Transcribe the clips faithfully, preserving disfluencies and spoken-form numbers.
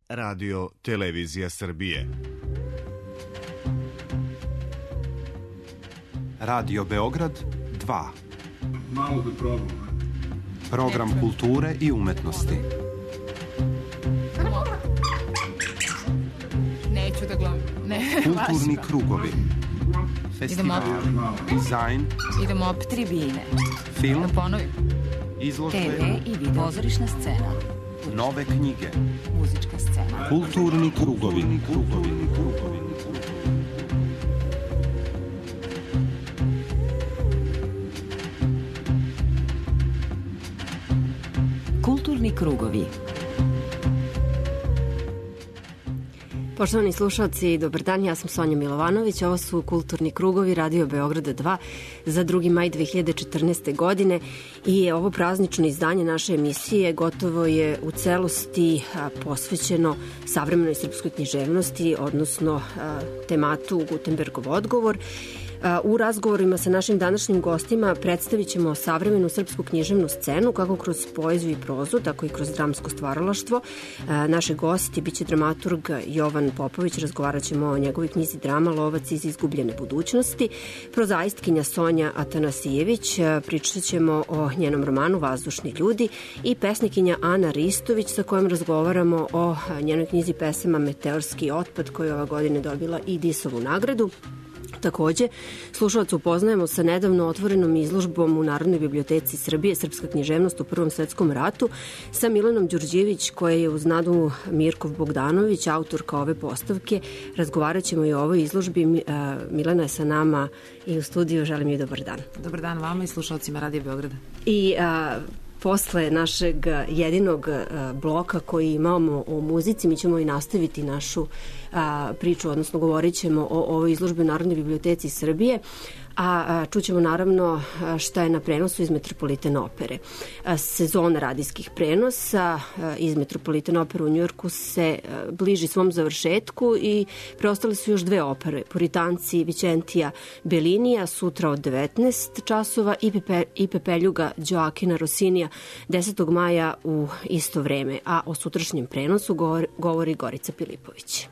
Radio Televizija Srbije. Radio Beograd dva. Malo da probam. Program kulture i umetnosti. Neću da gledam. Ne, kulturni krugovi. Festival, dizajn. Idemo opet tribine. Film. Da ponovim. Izložbe. te ve i video. Pozorišna scena. Nove knjige. Muzička scena. Kulturni krugovi. Krugovi. Krugovi. Kulturni krugovi. Poštovani slušalci, dobar dan, ja sam Sonja Milovanović, ovo su Kulturni krugovi Radio Beograda dva za drugi maj dve hiljade četrnaeste. godine i ovo praznično izdanje naše emisije gotovo je u celosti posvećeno savremenoj srpskoj književnosti, odnosno tematu Gutenbergov odgovor. U razgovorima sa našim današnjim gostima predstavit ćemo savremenu srpsku književnu scenu, kako kroz poeziju i prozu, tako i kroz dramsko stvaralaštvo. Naše gosti biće dramaturg Jovan Popović, razgovarat ćemo o njegovoj knjizi Drama Lovac iz izgubljene budućnosti, prozaistkinja Sonja Atanasijević, pričat ćemo o njenom romanu Vazdušni ljudi, i pesnikinja Ana Ristović, sa kojom razgovaramo o njenoj knjizi pesama Meteorski otpad, koja je ova godine dobila i Disovu nagradu. Takođe, slušalaca upoznajemo sa nedavno otvorenom izložbom u Narodnoj biblioteci Srbije Srpska književnost u Prvom svetskom ratu sa Milanom Đurđević, koja je uz Nadu Mirkov Bogdanović, autorka ove postavke. Razgovarat ćemo i o ovoj izložbi. Milana je sa nama i u studiju. Želim joj dobar dan. Dobar dan vama i slušalcima Radio Beograda. I a, posle našeg jedinog bloka koji imamo o muzici, mi ćemo i nastaviti našu a, priču, odnosno govorit ćemo o ovoj izložbi u Narodnoj biblioteci Srbije, a čućemo naravno šta je na prenosu iz Metropolitan opere. Sezona radijskih prenosa iz Metropolitan opere u Njujorku se bliži svom završetku i preostale su još dve opere, Puritanci Vicentija Bellinija sutra od devetnaest časova i, Pepe, i Pepeljuga Joaquina Rossinija desetog maja u isto vreme, a o sutrašnjem prenosu govori, govori Gorica Pilipović.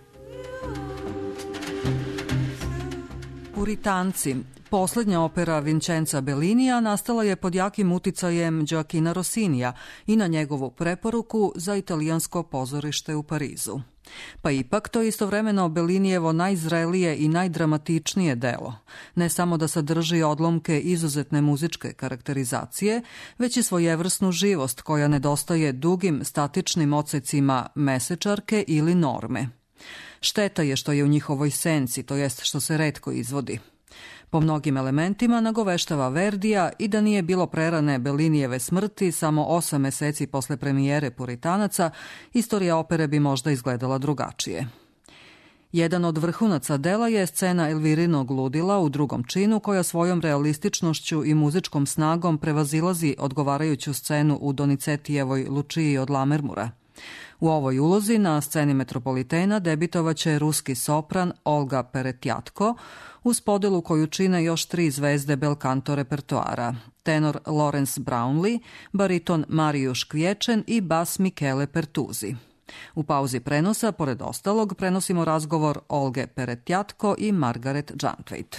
Puritanci. Poslednja opera Vincenza Bellinija nastala je pod jakim uticajem Joaquina Rossinija i na njegovu preporuku za italijansko pozorište u Parizu. Pa ipak to je istovremeno Bellinijevo najzrelije i najdramatičnije delo. Ne samo da sadrži odlomke izuzetne muzičke karakterizacije, već i svojevrsnu živost koja nedostaje dugim statičnim odsecima mesečarke ili norme. Šteta je što je u njihovoj senci, to jest što se retko izvodi. Po mnogim elementima nagoveštava Verdija i da nije bilo prerane Bellinijeve smrti samo osam meseci posle premijere Puritanaca, istorija opere bi možda izgledala drugačije. Jedan od vrhunaca dela je scena Elvirinog ludila u drugom činu, koja svojom realističnošću i muzičkom snagom prevazilazi odgovarajuću scenu u Donizetijevoj Lučiji od Lamermura. U ovoj ulozi na sceni Metropolitena debitovaće ruski sopran Olga Peretjatko uz podelu koju čine još tri zvezde belkanto repertoara, tenor Lawrence Brownlee, bariton Marijuš Kvječen i bas Michele Pertuzi. U pauzi prenosa, pored ostalog, prenosimo razgovor Olge Peretjatko i Margaret Jantveit.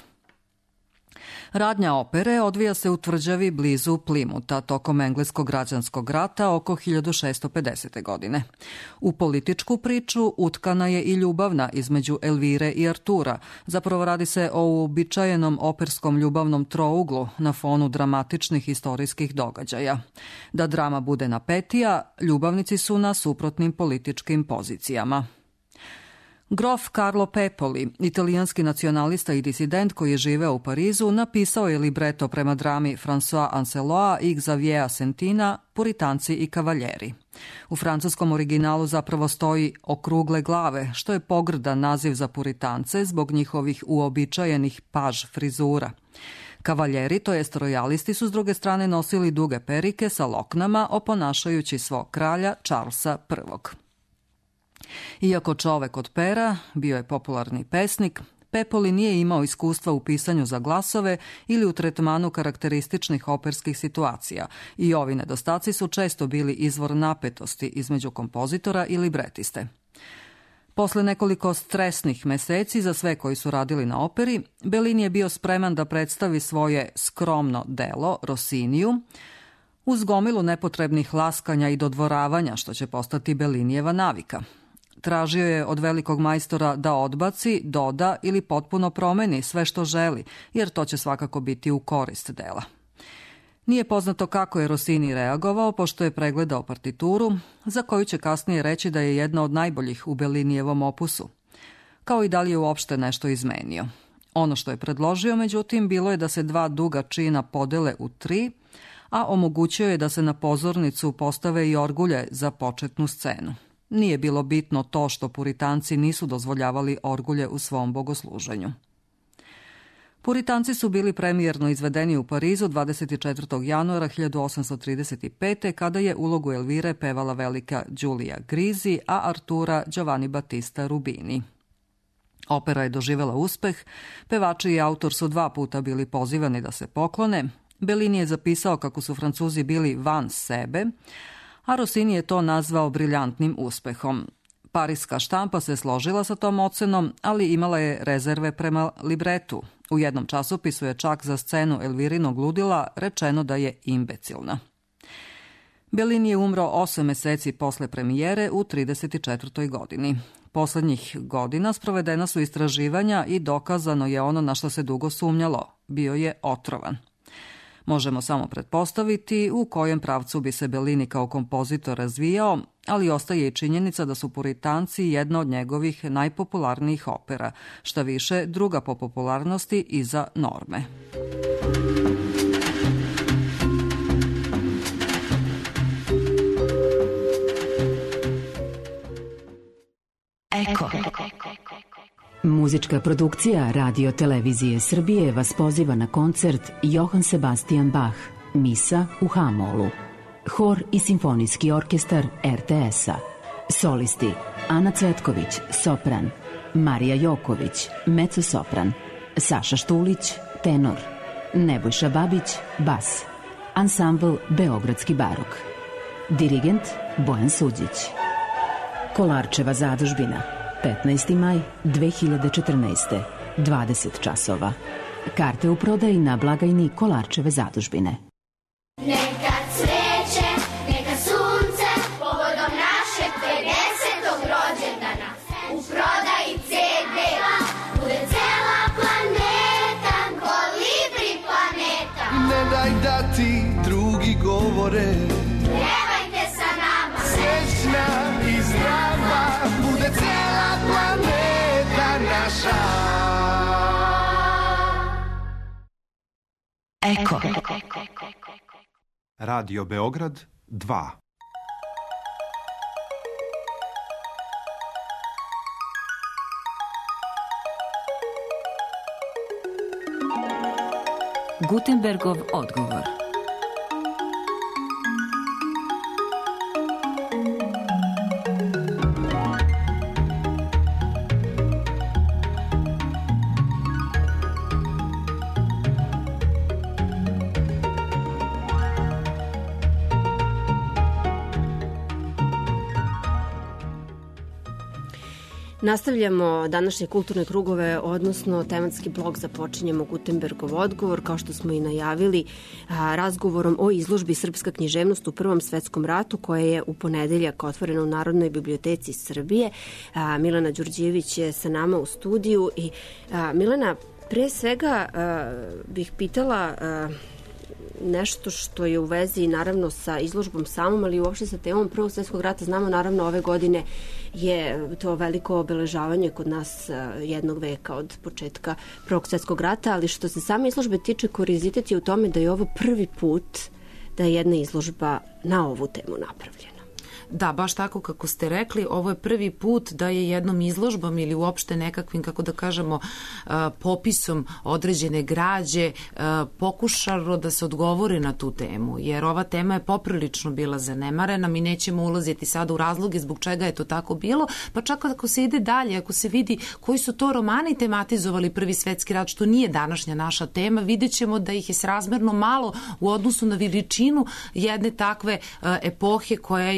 Radnja opere odvija se u tvrđavi blizu Plimuta tokom engleskog građanskog rata oko hiljadu šesto pedesete. godine. U političku priču utkana je i ljubavna između Elvire i Artura. Zapravo radi se o uobičajenom operskom ljubavnom trouglu na fonu dramatičnih istorijskih događaja. Da drama bude napetija, ljubavnici su na suprotnim političkim pozicijama. Grof Carlo Pepoli, italijanski nacionalista i disident koji je živeo u Parizu, napisao je libreto prema drami François Anceloa i Xaviera Sentina Puritanci i kavaljeri. U francuskom originalu zapravo stoji okrugle glave, što je pogrdan naziv za Puritance zbog njihovih uobičajenih paž frizura. Kavaljeri, to jest rojalisti, su s druge strane nosili duge perike sa loknama, oponašajući svog kralja Charlesa prvog. Iako čovek od pera, bio je popularni pesnik, Pepoli nije imao iskustva u pisanju za glasove ili u tretmanu karakterističnih operskih situacija i ovi nedostaci su često bili izvor napetosti između kompozitora i libretiste. Posle nekoliko stresnih meseci za sve koji su radili na operi, Bellini je bio spreman da predstavi svoje skromno delo Rossiniju uz gomilu nepotrebnih laskanja i dodvoravanja, što će postati Bellinijeva navika. Tražio je od velikog majstora da odbaci, doda ili potpuno promeni sve što želi, jer to će svakako biti u korist dela. Nije poznato kako je Rossini reagovao, pošto je pregledao partituru, za koju će kasnije reći da je jedna od najboljih u Bellinijevom opusu, kao i da li je uopšte nešto izmenio. Ono što je predložio, međutim, bilo je da se dva duga čina podele u tri, a omogućio je da se na pozornicu postave i orgulje za početnu scenu. Nije bilo bitno to što puritanci nisu dozvoljavali orgulje u svom bogosluženju. Puritanci su bili premijerno izvedeni u Parizu dvadeset četvrtog januara hiljadu osamsto trideset pete. kada je ulogu Elvire pevala velika Giulia Grisi, a Artura Giovanni Battista Rubini. Opera je doživela uspeh, pevači i autor su dva puta bili pozivani da se poklone, Bellini je zapisao kako su Francuzi bili van sebe, a Rossini je to nazvao briljantnim uspehom. Pariska štampa se složila sa tom ocenom, ali imala je rezerve prema libretu. U jednom časopisu je čak za scenu Elvirinog ludila rečeno da je imbecilna. Bellini je umro osam meseci posle premijere u trideset četvrtoj godini. Poslednjih godina sprovedena su istraživanja i dokazano je ono na što se dugo sumnjalo. Bio je otrovan. Možemo samo pretpostaviti u kojem pravcu bi se Bellini kao kompozitor razvijao, ali ostaje i činjenica da su Puritanci jedna od njegovih najpopularnijih opera, šta više druga po popularnosti iza Norme. Eko. Muzička produkcija Radio Televizije Srbije vas poziva na koncert Johann Sebastian Bach, Misa u H-molu. Hor i simfonijski orkestar er te es-a. Solisti Ana Cvetković, sopran, Marija Joković, mezzo-sopran, Saša Štulić, tenor, Nebojša Babić, bas. Ansambl Beogradski barok. Dirigent Bojan Suđić. Kolarčeva zadužbina, petnaesti maj dve hiljade četrnaeste. dvadeset časova. Karte u prodaji na blagajni Kolarčeve zadužbine. Neka cveće, neka sunce, povodom našeg pedesetog rođendana. U prodaji ce de, bude cela planeta, kolibri planeta. Ne daj da ti drugi govore, pjevajte sa nama, srećna i zdrava, bude cela planeta naša. Eko. Radio Beograd dva. Gutenbergov odgovor. Nastavljamo današnje kulturne krugove, odnosno tematski blog započinjemo Gutenbergov odgovor, kao što smo i najavili, razgovorom o izložbi Srpska književnost u Prvom svetskom ratu, koja je u ponedeljak otvorena u Narodnoj biblioteci Srbije. Milena Đurđević je sa nama u studiju i Milena, pre svega bih pitala nešto što je u vezi naravno sa izložbom samom, ali uopšte sa temom Prvog svjetskog rata. Znamo naravno ove godine je to veliko obeležavanje kod nas jednog veka od početka Prvog svjetskog rata, ali što se same izložbe tiče, kurizitet je u tome da je ovo prvi put da je jedna izložba na ovu temu napravljena. Da, baš tako kako ste rekli, ovo je prvi put da je jednom izložbom ili uopšte nekakvim, kako da kažemo, popisom određene građe pokušalo da se odgovori na tu temu, jer ova tema je poprilično bila zanemarena. Mi nećemo ulaziti sada u razloge zbog čega je to tako bilo, pa čak ako se ide dalje, ako se vidi koji su to romani tematizovali Prvi svetski rat, što nije današnja naša tema, vidjet ćemo da ih je srazmerno malo u odnosu na veličinu jedne takve epohe koja je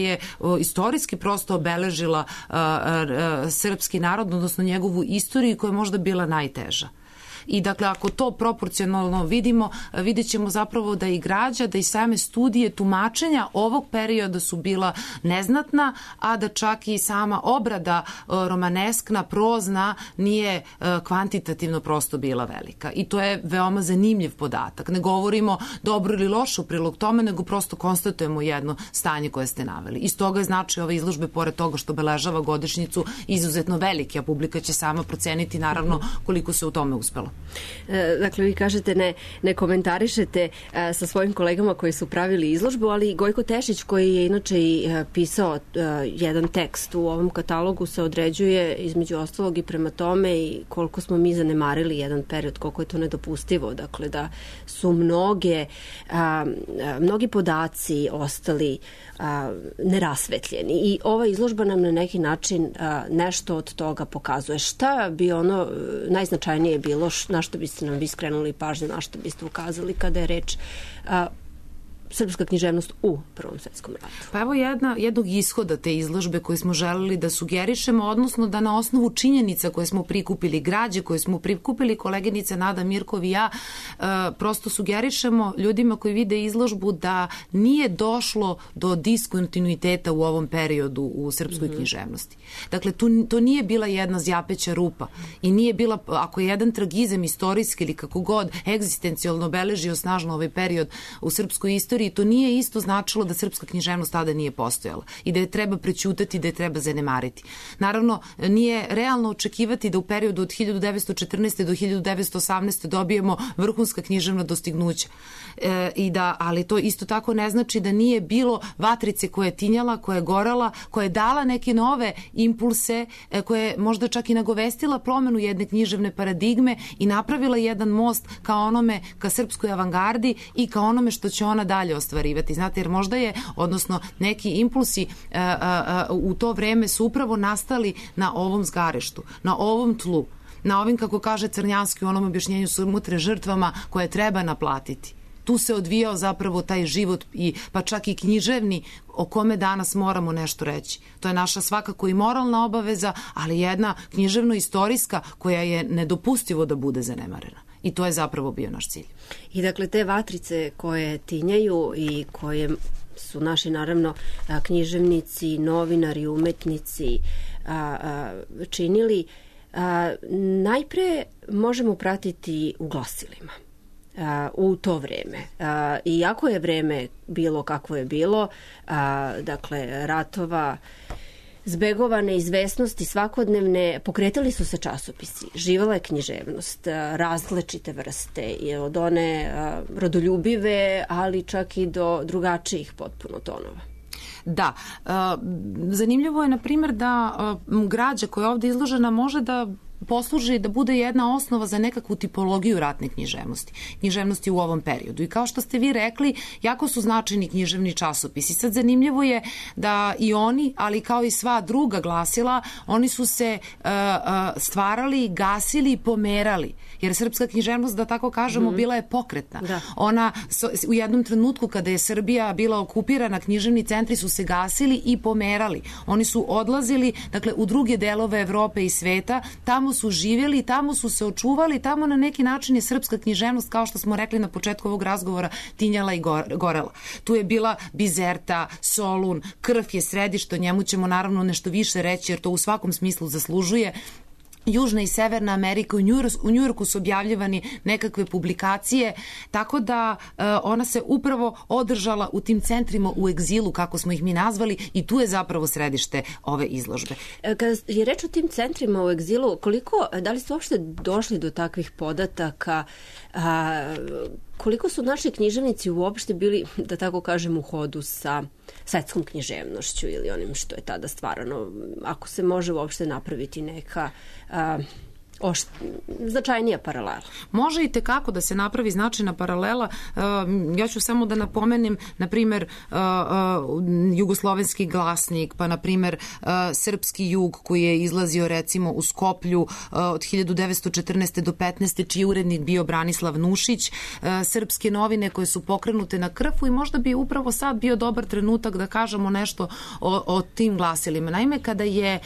istorijski prosto obeležila a, a, a, srpski narod, odnosno njegovu istoriju koja je možda bila najteža. I dakle, ako to proporcionalno vidimo, vidjet ćemo zapravo da i građa, da i same studije tumačenja ovog perioda su bila neznatna, a da čak i sama obrada romaneskna, prozna, nije kvantitativno prosto bila velika. I to je veoma zanimljiv podatak. Ne govorimo dobro ili loše u prilog tome, nego prosto konstatujemo jedno stanje koje ste naveli. Iz toga je znači ove izložbe, pored toga što obeležava godišnjicu, izuzetno velike, a publika će sama proceniti naravno koliko se u tome uspelo. Dakle, vi kažete ne, ne komentarišete sa svojim kolegama koji su pravili izložbu, ali Gojko Tešić, koji je inače i pisao jedan tekst u ovom katalogu, se određuje između ostalog i prema tome i koliko smo mi zanemarili jedan period, koliko je to nedopustivo. Dakle, da su mnoge, a, mnogi podaci ostali a, nerasvetljeni i ova izložba nam na neki način a, nešto od toga pokazuje. Šta bi ono najznačajnije bilo, na što biste nam vi skrenuli pažnju, na što biste ukazali kada je reč a, srpska književnost u Prvom svetskom ratu? Pa evo jedna, jednog ishoda te izložbe koje smo želeli da sugerišemo, odnosno da na osnovu činjenica koje smo prikupili, građe koje smo prikupili, koleginica Nada Mirkov i ja, e, prosto sugerišemo ljudima koji vide izložbu da nije došlo do diskontinuiteta u ovom periodu u srpskoj mm-hmm. književnosti. Dakle, tu, to nije bila jedna zjapeća rupa i nije bila, ako je jedan tragizam istorijski ili kako god egzistencijalno obeležio snažno ovaj period u srpskoj istoriji, to nije isto značilo da srpska književnost tada nije postojala i da je treba prećutati, da je treba zanemariti. Naravno, nije realno očekivati da u periodu od hiljadu devetsto četrnaeste. do hiljadu devetsto osamnaeste. dobijemo vrhunska književna dostignuća. E, i da, ali to isto tako ne znači da nije bilo vatrice koja je tinjala, koja je gorala, koja je dala neke nove impulse, e, koja je možda čak i nagovestila promenu jedne književne paradigme i napravila jedan most ka onome, ka srpskoj avangardi i ka onome što će ona dalje ostvarivati. Znate, jer možda je, odnosno neki impulsi a, a, a, u to vreme su upravo nastali na ovom zgareštu, na ovom tlu, na ovim, kako kaže Crnjanski u onom objašnjenju, sumutre žrtvama koje treba naplatiti. Tu se odvijao zapravo taj život i pa čak i književni o kome danas moramo nešto reći. To je naša svakako i moralna obaveza, ali jedna književno-istorijska koja je nedopustivo da bude zanemarena. I to je zapravo bio naš cilj. I dakle, te vatrice koje tinjaju i koje su naši, naravno, književnici, novinari, umetnici činili, najpre možemo pratiti u glasilima u to vreme. Iako je vreme bilo kakvo je bilo, dakle, ratova, zbegova neizvesnosti svakodnevne, pokretali su se časopisi, živala je književnost, različite vrste, od one rodoljubive, ali čak i do drugačijih potpuno tonova. Da, zanimljivo je, na primjer, da građa koja je ovde izložena može da posluži da bude jedna osnova za nekakvu tipologiju ratne književnosti, književnosti u ovom periodu. I kao što ste vi rekli, jako su značajni književni časopisi. Sad zanimljivo je da i oni, ali kao i sva druga glasila, oni su se uh, uh, stvarali, gasili i pomerali. Jer srpska književnost, da tako kažemo, mm. bila je pokretna. Da. Ona so, u jednom trenutku kada je Srbija bila okupirana, književni centri su se gasili i pomerali. Oni su odlazili, dakle, u druge delove Evrope i sveta, tamo su živjeli, tamo su se očuvali, tamo na neki način je srpska književnost, kao što smo rekli na početku ovog razgovora, tinjala i gorela. Tu je bila Bizerta, Solun, Krf je središte, o njemu ćemo naravno nešto više reći, jer to u svakom smislu zaslužuje. Južna i Severna Amerika, u Njujorku su objavljivani nekakve publikacije, tako da uh, ona se upravo održala u tim centrima u egzilu, kako smo ih mi nazvali, i tu je zapravo središte ove izložbe. Kada je reč o tim centrima u egzilu, koliko, da li ste uopšte došli do takvih podataka, a, koliko su naši književnici uopšte bili, da tako kažem, u hodu sa svetskom književnošću ili onim što je tada stvarano, ako se može uopšte napraviti neka a, Oš, značajnija paralela. Može i tekako da se napravi značajna paralela. Ja ću samo da napomenem, na primjer, Jugoslovenski glasnik, pa na primjer Srpski jug koji je izlazio recimo u Skoplju od hiljadu devetsto četrnaeste do petnaeste čiji je urednik bio Branislav Nušić, Srpske novine koje su pokrenute na Krfu i možda bi upravo sad bio dobar trenutak da kažemo nešto o, o tim glasilima. Naime, kada je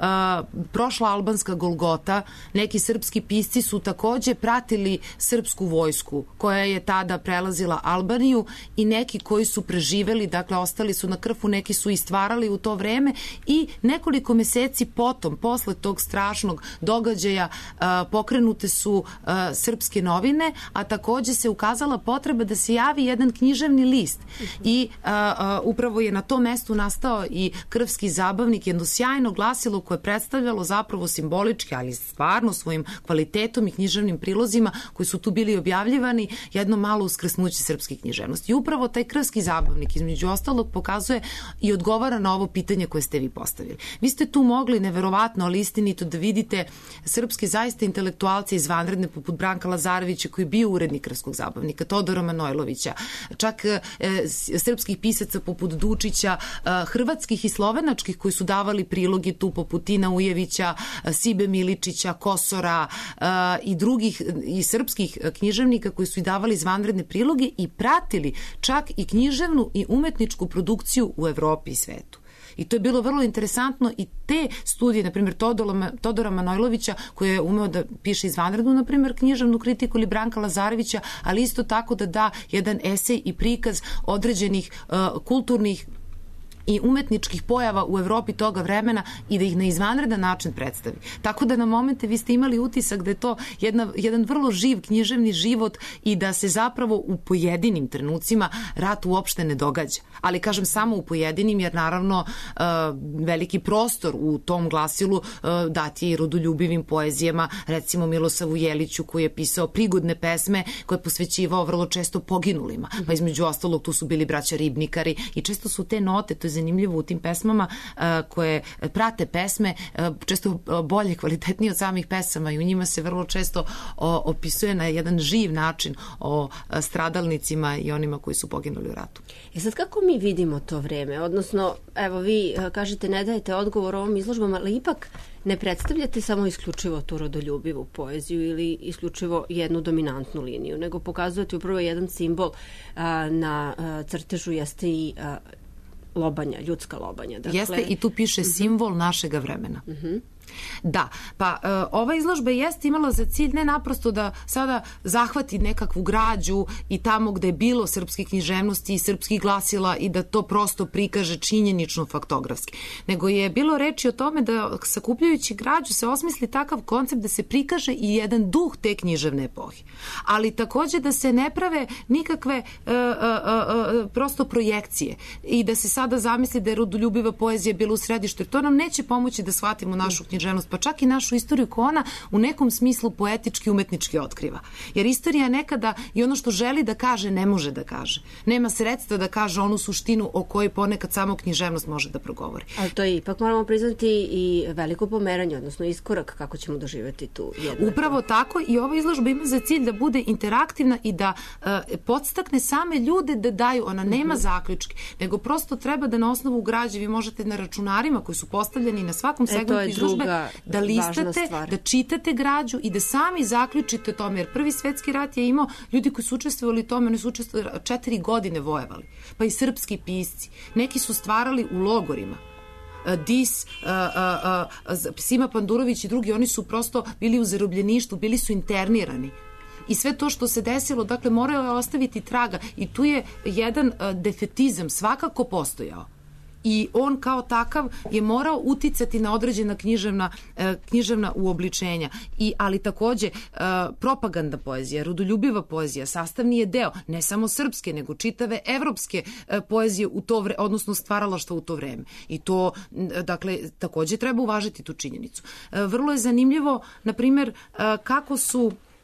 prošla albanska Golgota, neki srpski pisci su takođe pratili srpsku vojsku koja je tada prelazila Albaniju i neki koji su preživeli, dakle ostali su na Krfu, neki su i stvarali u to vreme i nekoliko meseci potom, posle tog strašnog događaja, pokrenute su Srpske novine, a takođe se ukazala potreba da se javi jedan književni list i upravo je na tom mestu nastao i Krfski zabavnik, jedno sjajno glasilo koje je predstavljalo zapravo simbolički, ali stvarno svojim kvalitetom i književnim prilozima koji su tu bili objavljivani, jedno malo uskrsnuće srpske književnosti. I upravo taj Krfski zabavnik između ostalog pokazuje i odgovara na ovo pitanje koje ste vi postavili. Vi ste tu mogli neverovatno, ali istinito da vidite srpske zaista intelektualce izvanredne poput Branka Lazarevića koji je bio urednik Krfskog zabavnika, Todora Manojlovića, čak e, srpskih pisaca poput Dučića, e, hrvatskih i slovenačkih koji su davali priloge tu poput Tina Ujevića, Sibe Miličića, Kosora uh, i drugih i srpskih književnika koji su i davali izvanredne priloge i pratili čak i književnu i umetničku produkciju u Evropi i svetu. I to je bilo vrlo interesantno i te studije, na primjer Todora, Todora Manojlovića koji je umeo da piše izvanrednu, na primjer književnu kritiku ili Branka Lazarevića, ali isto tako da da jedan esej i prikaz određenih uh, kulturnih i umetničkih pojava u Evropi toga vremena i da ih na izvanredan način predstavi. Tako da na momente vi ste imali utisak da je to jedna, jedan vrlo živ književni život i da se zapravo u pojedinim trenucima rat uopšte ne događa. Ali kažem samo u pojedinim jer naravno uh, veliki prostor u tom glasilu uh, dati je i rodoljubivim poezijama, recimo Milosavu Jeliću koji je pisao prigodne pesme koje je posvećivao vrlo često poginulima. Pa između ostalog tu su bili braća Ribnikari i često su te note, to je zanimljivo u tim pesmama uh, koje prate pesme, uh, često bolje, kvalitetnije od samih pesama i u njima se vrlo često o, opisuje na jedan živ način o uh, stradalnicima i onima koji su poginuli u ratu. E sad kako mi vidimo to vreme? Odnosno, evo vi uh, kažete ne dajete odgovor ovom izložbama, ali ipak ne predstavljate samo isključivo tu rodoljubivu poeziju ili isključivo jednu dominantnu liniju, nego pokazujete upravo jedan simbol uh, na uh, crtežu jeste i uh, lobanja, ljudska lobanja. Dakle, jeste i tu piše simbol našega vremena. Uh-huh. Da, pa e, ova izložba jeste imala za cilj ne naprosto da sada zahvati nekakvu građu i tamo gde je bilo srpske književnosti i srpskih glasila i da to prosto prikaže činjenično faktografski, nego je bilo reči o tome da sakupljajući građu se osmisli takav koncept da se prikaže i jedan duh te književne epohe. Ali takođe da se ne prave nikakve e, e, e, prosto projekcije i da se sada zamisli da je rodoljubiva poezija bila u središtu, jer to nam neće pomoći da shvatimo našu književnost, pa čak i našu istoriju koja ona u nekom smislu poetički, umetnički otkriva. Jer istorija nekada i ono što želi da kaže ne može da kaže. Nema sredstva da kaže onu suštinu o kojoj ponekad samo književnost može da progovori. Ali to je ipak moramo priznati i veliko pomeranje, odnosno iskorak kako ćemo doživjeti tu jednu. Upravo tako i ova izložba ima za cilj da bude interaktivna i da uh, podstakne same ljude da daju, ona nema uh-huh. zaključke, nego prosto treba da na osnovu građe vi možete na računarima koji su postavljeni na svakom segmentu e, izložbe da listate, da čitate građu i da sami zaključite o tome, jer Prvi svetski rat je imao ljudi koji su učestvovali u tome, oni su učestvovali četiri godine vojevali, pa i srpski pisci. Neki su stvarali u logorima. Dis, uh, uh, uh, Sima Pandurović i drugi, oni su prosto bili u zarobljeništvu, bili su internirani. I sve to što se desilo, dakle, morao je ostaviti traga i tu je jedan uh, defetizam svakako postojao. I on kao takav je morao uticati na određena književna, eh, književna uobličenja. I, ali takođe eh, propaganda poezija, rodoljubiva poezija sastavni je deo ne samo srpske, nego čitave evropske eh, poezije u to vreme, odnosno stvaralaštva u to vreme. I to, dakle, takođe treba uvažiti tu činjenicu. Eh, vrlo je zanimljivo, na primjer, eh, kako su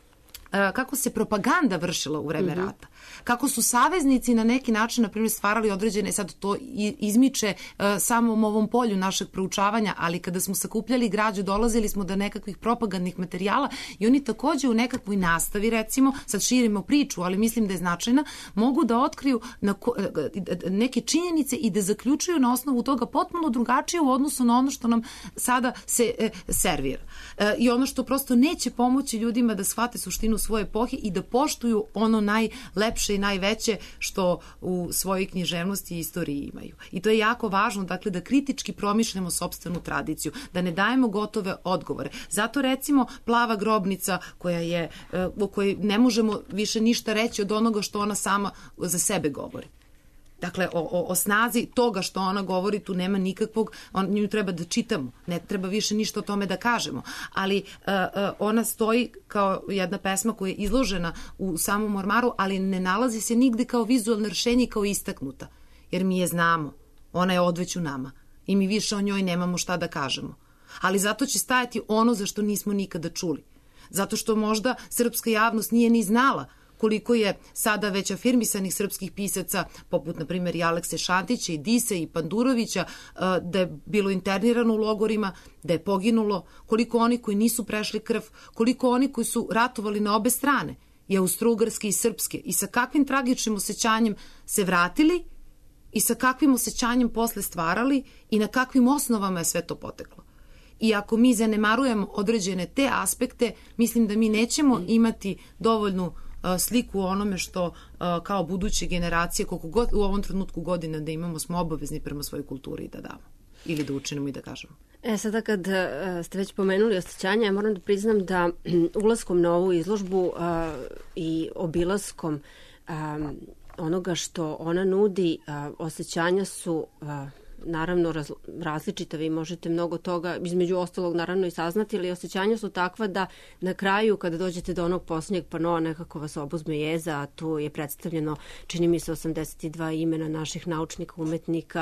kako se propaganda vršila u vreme Mhm. rata, kako su saveznici na neki način, na primjer, stvarali određene, sad to i- izmiče uh, samom ovom polju našeg proučavanja, ali kada smo sakupljali građu, dolazili smo do nekakvih propagandnih materijala i oni takođe u nekakvoj nastavi, recimo, sad širimo priču, ali mislim da je značajna, mogu da otkriju na ko, neke činjenice i da zaključuju na osnovu toga potpuno drugačije u odnosu na ono što nam sada se e, servira. E, I ono što prosto neće pomoći ljudima da shvate suštinu svoje epohe i da poštuju ono najlepše i najveće što u svojoj književnosti i istoriji imaju. I to je jako važno, dakle, da kritički promišljamo sopstvenu tradiciju, da ne dajemo gotove odgovore. Zato, recimo, Plava grobnica, koja je, e, o kojoj ne možemo više ništa reći od onoga što ona sama za sebe govori. Dakle, o, o, o snazi toga što ona govori tu nema nikakvog, on, nju treba da čitamo, ne treba više ništa o tome da kažemo, ali uh, uh, ona stoji kao jedna pesma koja je izložena u samom ormaru, ali ne nalazi se nigde kao vizualno rešenje i kao istaknuta, jer mi je znamo, ona je odveć u nama i mi više o njoj nemamo šta da kažemo. Ali zato će stajati ono za što nismo nikada čuli. Zato što možda srpska javnost nije ni znala koliko je sada već afirmisanih srpskih pisaca, poput, na primjer, i Alekse Šantića, i Dise, i Pandurovića, da je bilo internirano u logorima, da je poginulo, koliko oni koji nisu prešli krv, koliko oni koji su ratovali na obe strane, i austrougarske i srpske, i sa kakvim tragičnim osjećanjem se vratili i sa kakvim osjećanjem posle stvarali i na kakvim osnovama je sve to poteklo. I ako mi zanemarujemo određene te aspekte, mislim da mi nećemo imati dovoljnu sliku o onome što kao buduće generacije, koliko god u ovom trenutku godina da imamo, smo obavezni prema svojoj kulturi da damo ili da učinimo i da kažemo. E, sada kad ste već pomenuli osjećanja, ja moram da priznam da ulaskom na ovu izložbu a, i obilaskom a, onoga što ona nudi, a, osjećanja su a, naravno raz, različita, vi možete mnogo toga, između ostalog naravno i saznati, ali osjećanja su takva da na kraju kada dođete do onog posljednjeg panoa nekako vas obuzme jeza, a tu je predstavljeno, čini mi se, osamdeset dva imena naših naučnika, umetnika,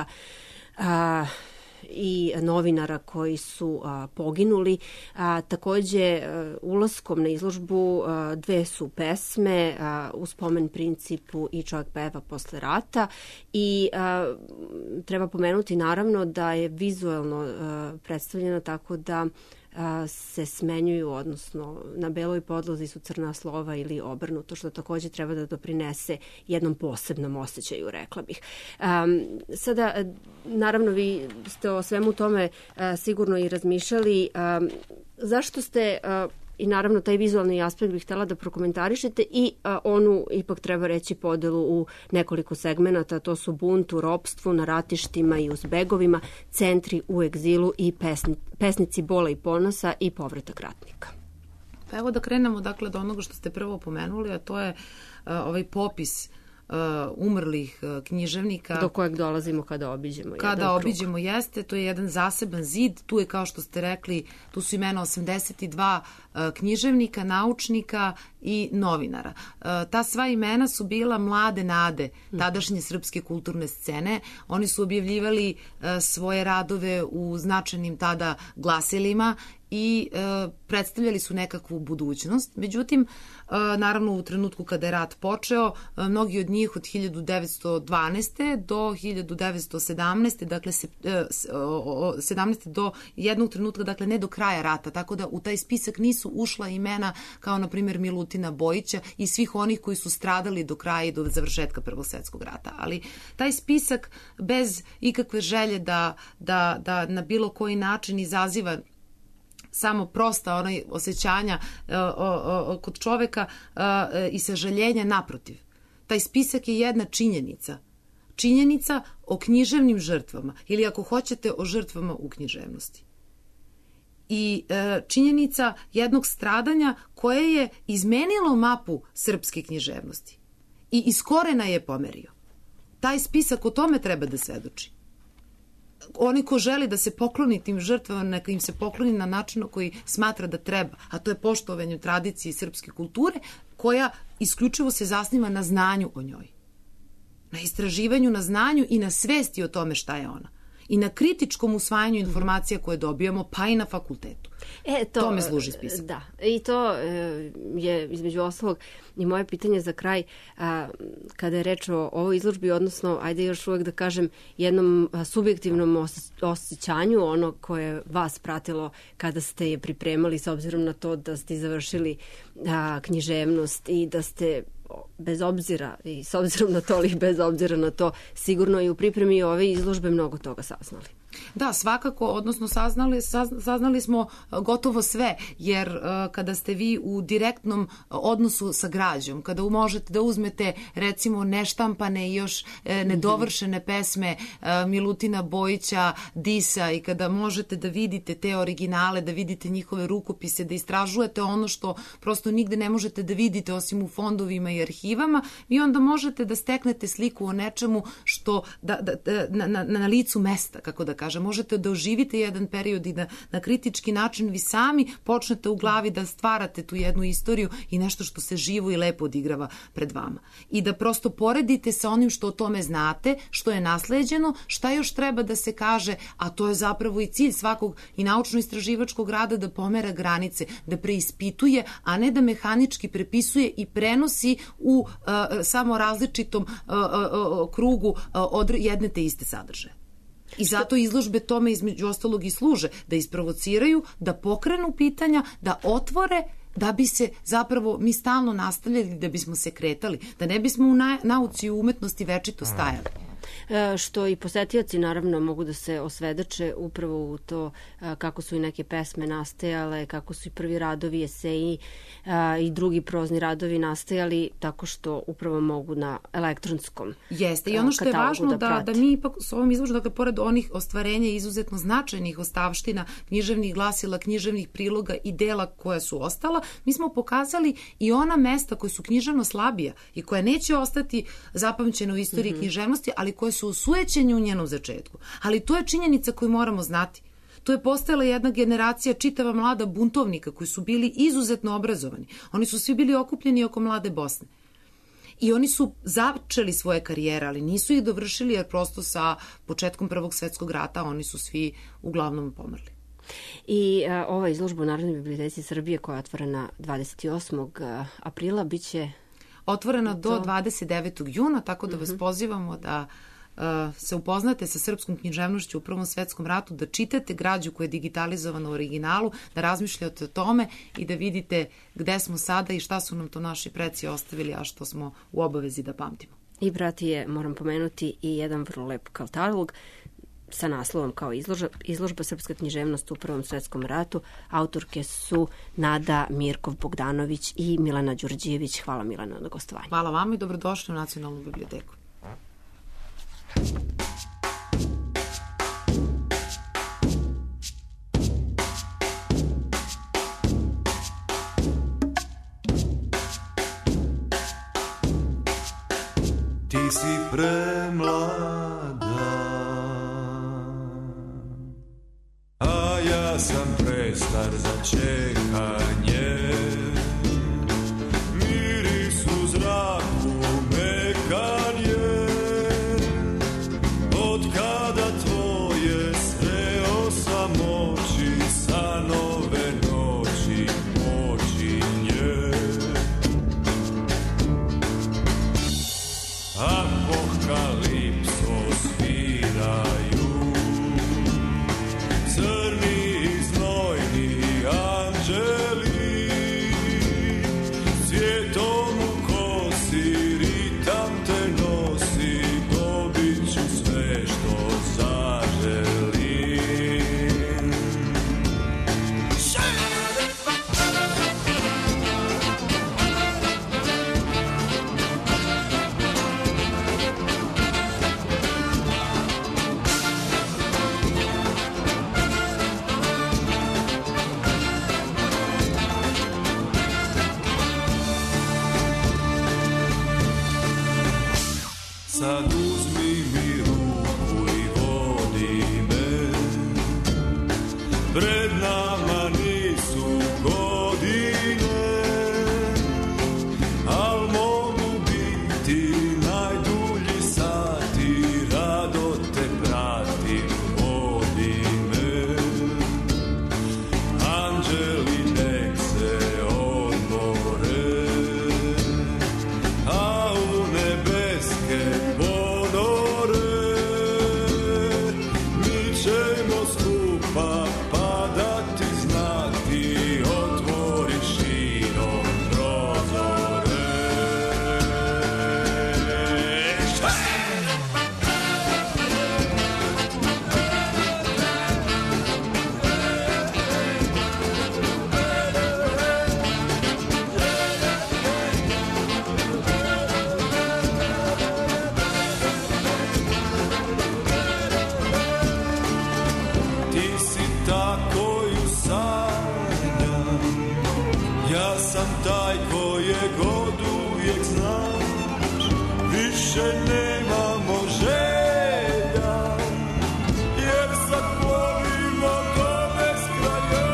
a, i novinara koji su a, poginuli. A, takođe, a, ulaskom na izložbu a, dve su pesme, a, u spomen principu i Čovjek peva posle rata, i a, treba pomenuti naravno da je vizuelno a, predstavljeno tako da a, se smenjuju, odnosno na beloj podlozi su crna slova ili obrnuto, što takođe treba da doprinese jednom posebnom osjećaju, rekla bih. Um, sada, naravno, vi ste o svemu tome a, sigurno i razmišljali. Um, zašto ste... A, i naravno taj vizualni aspekt bih htjela da prokomentarišete i a, onu, ipak treba reći, podelu u nekoliko segmenata, to su bunt u ropstvu, na ratištima i u zbegovima, centri u egzilu i pesni, pesnici bola i ponosa i povratak ratnika. Pa evo da krenemo, dakle, do onoga što ste prvo pomenuli, a to je uh, ovaj popis Uh, umrlih uh, književnika. Do kojeg dolazimo kada obiđemo jedan Kada krug. obiđemo, jeste, to je jedan zaseban zid, tu je, kao što ste rekli, tu su imena osamdeset dva uh, književnika, naučnika i novinara. Uh, ta sva imena su bila mlade nade tadašnje srpske kulturne scene. Oni su objavljivali uh, svoje radove u značajnim tada glasilima i e, predstavljali su nekakvu budućnost. Međutim, e, naravno u trenutku kada je rat počeo, e, mnogi od njih od hiljadu devetsto dvanaeste do hiljadu devetsto sedamnaeste, dakle se, e, sedamnaeste do jednog trenutka, dakle ne do kraja rata, tako da u taj spisak nisu ušla imena kao na primjer Milutina Bojića i svih onih koji su stradali do kraja i do završetka Prvog svjetskog rata. Ali taj spisak bez ikakve želje da, da, da na bilo koji način izaziva samo prosta onaj osjećanja uh, uh, uh, kod čoveka uh, uh, i sažaljenja, naprotiv. Taj spisak je jedna činjenica. Činjenica o književnim žrtvama ili, ako hoćete, o žrtvama u književnosti. I uh, činjenica jednog stradanja koje je izmenilo mapu srpske književnosti i iz korena je pomerio. Taj spisak o tome treba da svedoči. Oni ko želi da se pokloni tim žrtvama, neka im se pokloni na način na koji smatra da treba, a to je poštovanje tradicije srpske kulture, koja isključivo se zasniva na znanju o njoj. Na istraživanju, na znanju i na svesti o tome šta je ona. i na kritičkom usvajanju informacija koje dobijamo, pa i na fakultetu. E, to, to me služi spisak. Da, i to e, je između ostalog i moje pitanje za kraj, a, kada je reč o ovoj izložbi, odnosno, ajde još uvek da kažem, jednom a, subjektivnom os, osjećanju, ono koje je vas pratilo kada ste je pripremali, s obzirom na to da ste završili a, književnost i da ste bez obzira i s obzirom na to, ali bez obzira na to, sigurno i u pripremi ove izložbe mnogo toga saznali. Da, svakako, odnosno saznali, saznali smo gotovo sve, jer uh, kada ste vi u direktnom odnosu sa građom, kada možete da uzmete recimo neštampane i još e, nedovršene pesme uh, Milutina Bojića, Disa, i kada možete da vidite te originale, da vidite njihove rukopise, da istražujete ono što prosto nigde ne možete da vidite osim u fondovima i arhivama, vi onda možete da steknete sliku o nečemu što da, da, da, na, na, na licu mesta, kako da kažem. Možete da oživite jedan period i da na kritički način vi sami počnete u glavi da stvarate tu jednu istoriju i nešto što se živo i lepo odigrava pred vama. I da prosto poredite sa onim što o tome znate, što je nasleđeno, šta još treba da se kaže, a to je zapravo i cilj svakog i naučno-istraživačkog rada, da pomera granice, da preispituje, a ne da mehanički prepisuje i prenosi u uh, samo različitom uh, uh, krugu uh, od jedne te iste sadržaje. I zato izložbe tome između ostalog i služe, da isprovociraju, da pokrenu pitanja, da otvore, da bi se zapravo mi stalno nastavljali, da bismo se kretali, da ne bismo u na, nauci i umetnosti večito stajali. E, što i posetioci naravno mogu da se osvedoče upravo u to a, kako su i neke pesme nastajale, kako su i prvi radovi, eseji a, i drugi prozni radovi nastajali, tako što upravo mogu na elektronskom Jeste, i ono što je važno da, da, da mi ipak s ovom izložbom, dakle, pored onih ostvarenja izuzetno značajnih ostavština, književnih glasila, književnih priloga i dela koja su ostala, mi smo pokazali i ona mesta koja su književno slabija i koja neće ostati zapamćena u istoriji mm-hmm. književnosti, ali koje su u sujećenju u njenom začetku. Ali to je činjenica koju moramo znati. To je postojala jedna generacija, čitava mlada buntovnika koji su bili izuzetno obrazovani. Oni su svi bili okupljeni oko Mlade Bosne. I oni su začeli svoje karijere, ali nisu ih dovršili jer prosto sa početkom Prvog svetskog rata oni su svi uglavnom pomrli. I a, ova izložba u Narodnoj biblioteci Srbije koja je otvorena dvadeset osmog aprila biće otvorena do dvadeset devetog juna, tako da vas pozivamo da uh, se upoznate sa srpskom književnošću u Prvom svetskom ratu, da čitate građu koja je digitalizovana u originalu, da razmišljate o tome i da vidite gde smo sada i šta su nam to naši preci ostavili, a što smo u obavezi da pamtimo. I prati je, moram pomenuti, i jedan vrlo lep katalog sa naslovom kao izložba, izložba Srpska književnost u Prvom svetskom ratu. Autorke su Nada Mirkov-Bogdanović i Milena Đurđijević. Hvala, Milena, na gostovanju. Hvala vama i dobrodošli u Nacionalnu biblioteku. Ti si premlada, a ja sam prestar za čekanje. Miris u zraku mekan je, od kada tvoje sreo sam oči, sa nove noći počinje. Apokalipso sviraju crni i znojni anđeli. sam taj kojeg od uvijek znam, više nemamo želja, jer sad volimo ko bez kraja.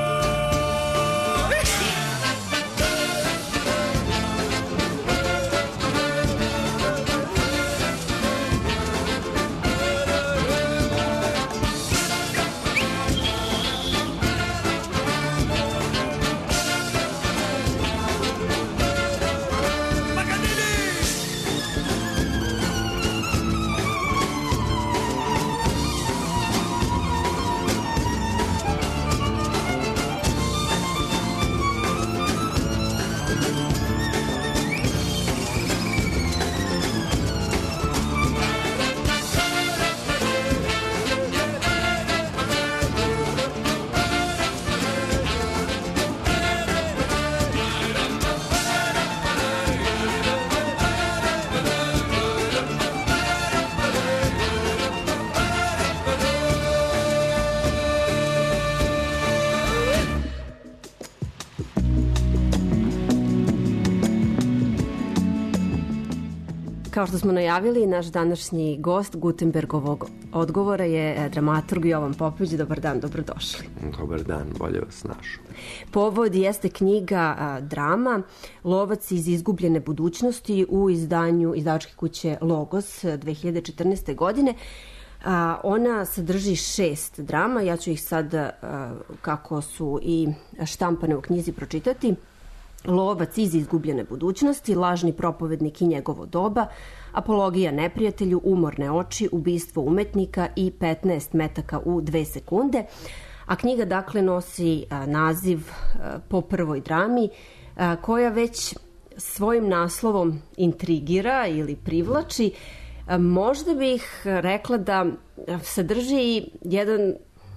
Kao što smo najavili, naš današnji gost Gutenbergovog odgovora je dramaturg Jovan Popović. Dobar dan, dobrodošli. Dobar dan, bolje vas našao. Povod jeste knjiga a, drama Lovac iz izgubljene budućnosti u izdanju izdavačke kuće Logos dve hiljade četrnaeste. godine. A, ona sadrži šest drama, ja ću ih sad a, kako su i štampane u knjizi pročitati. Lovac iz izgubljene budućnosti, Lažni propovednik i njegovo doba, Apologija neprijatelju, Umorne oči, Ubistvo umetnika i petnaest metaka u dve sekunde. A knjiga dakle nosi a, naziv a, po prvoj drami a, koja već svojim naslovom intrigira ili privlači. A, možda bih rekla da sadrži jedan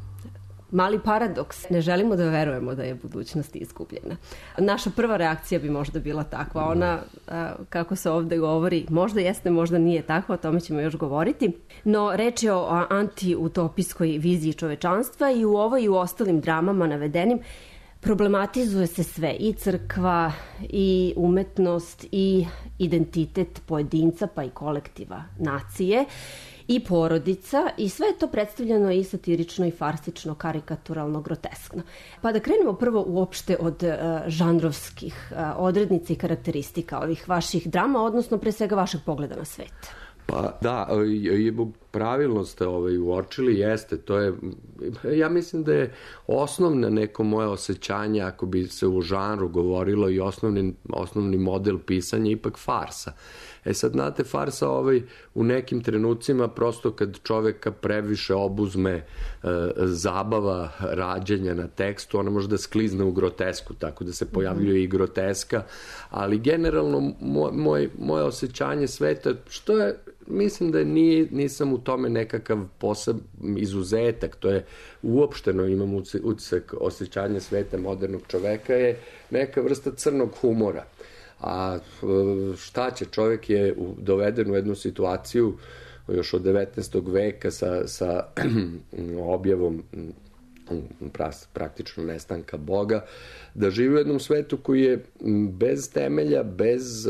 mali paradoks. Ne želimo da verujemo da je budućnost izgubljena. Naša prva reakcija bi možda bila takva. Ona, kako se ovde govori, možda jeste, možda nije takva, o tome ćemo još govoriti. No, reč je o antiutopijskoj viziji čovečanstva i u ovoj i u ostalim dramama navedenim problematizuje se sve, i crkva, i umetnost, i identitet pojedinca, pa i kolektiva nacije, i porodica, i sve je to predstavljeno i satirično i farsično, karikaturalno, groteskno. Pa da krenemo prvo uopšte od uh, žanrovskih uh, odrednica i karakteristika ovih vaših drama, odnosno pre svega vašeg pogleda na svet. Pa da, pravilno ste ovaj uočili, jeste, to je, ja mislim da je osnovna neko moje osjećanje, ako bi se u žanru govorilo, i osnovni, osnovni model pisanja ipak farsa. E sad, znate, farsa ovaj, u nekim trenucima, prosto kad čoveka previše obuzme e, zabava rađenja na tekstu, ona može da sklizne u grotesku, tako da se pojavljuje i groteska, ali generalno moj, moj, moje osjećanje sveta, što je, mislim da nije, nisam u tome nekakav poseb izuzetak, to je uopšteno, imam utisak osjećanje sveta modernog čoveka, je neka vrsta crnog humora. A šta će, čovjek je doveden u jednu situaciju još od devetnaestog veka sa, sa objavom praktično nestanka Boga, da živi u jednom svetu koji je bez temelja, bez,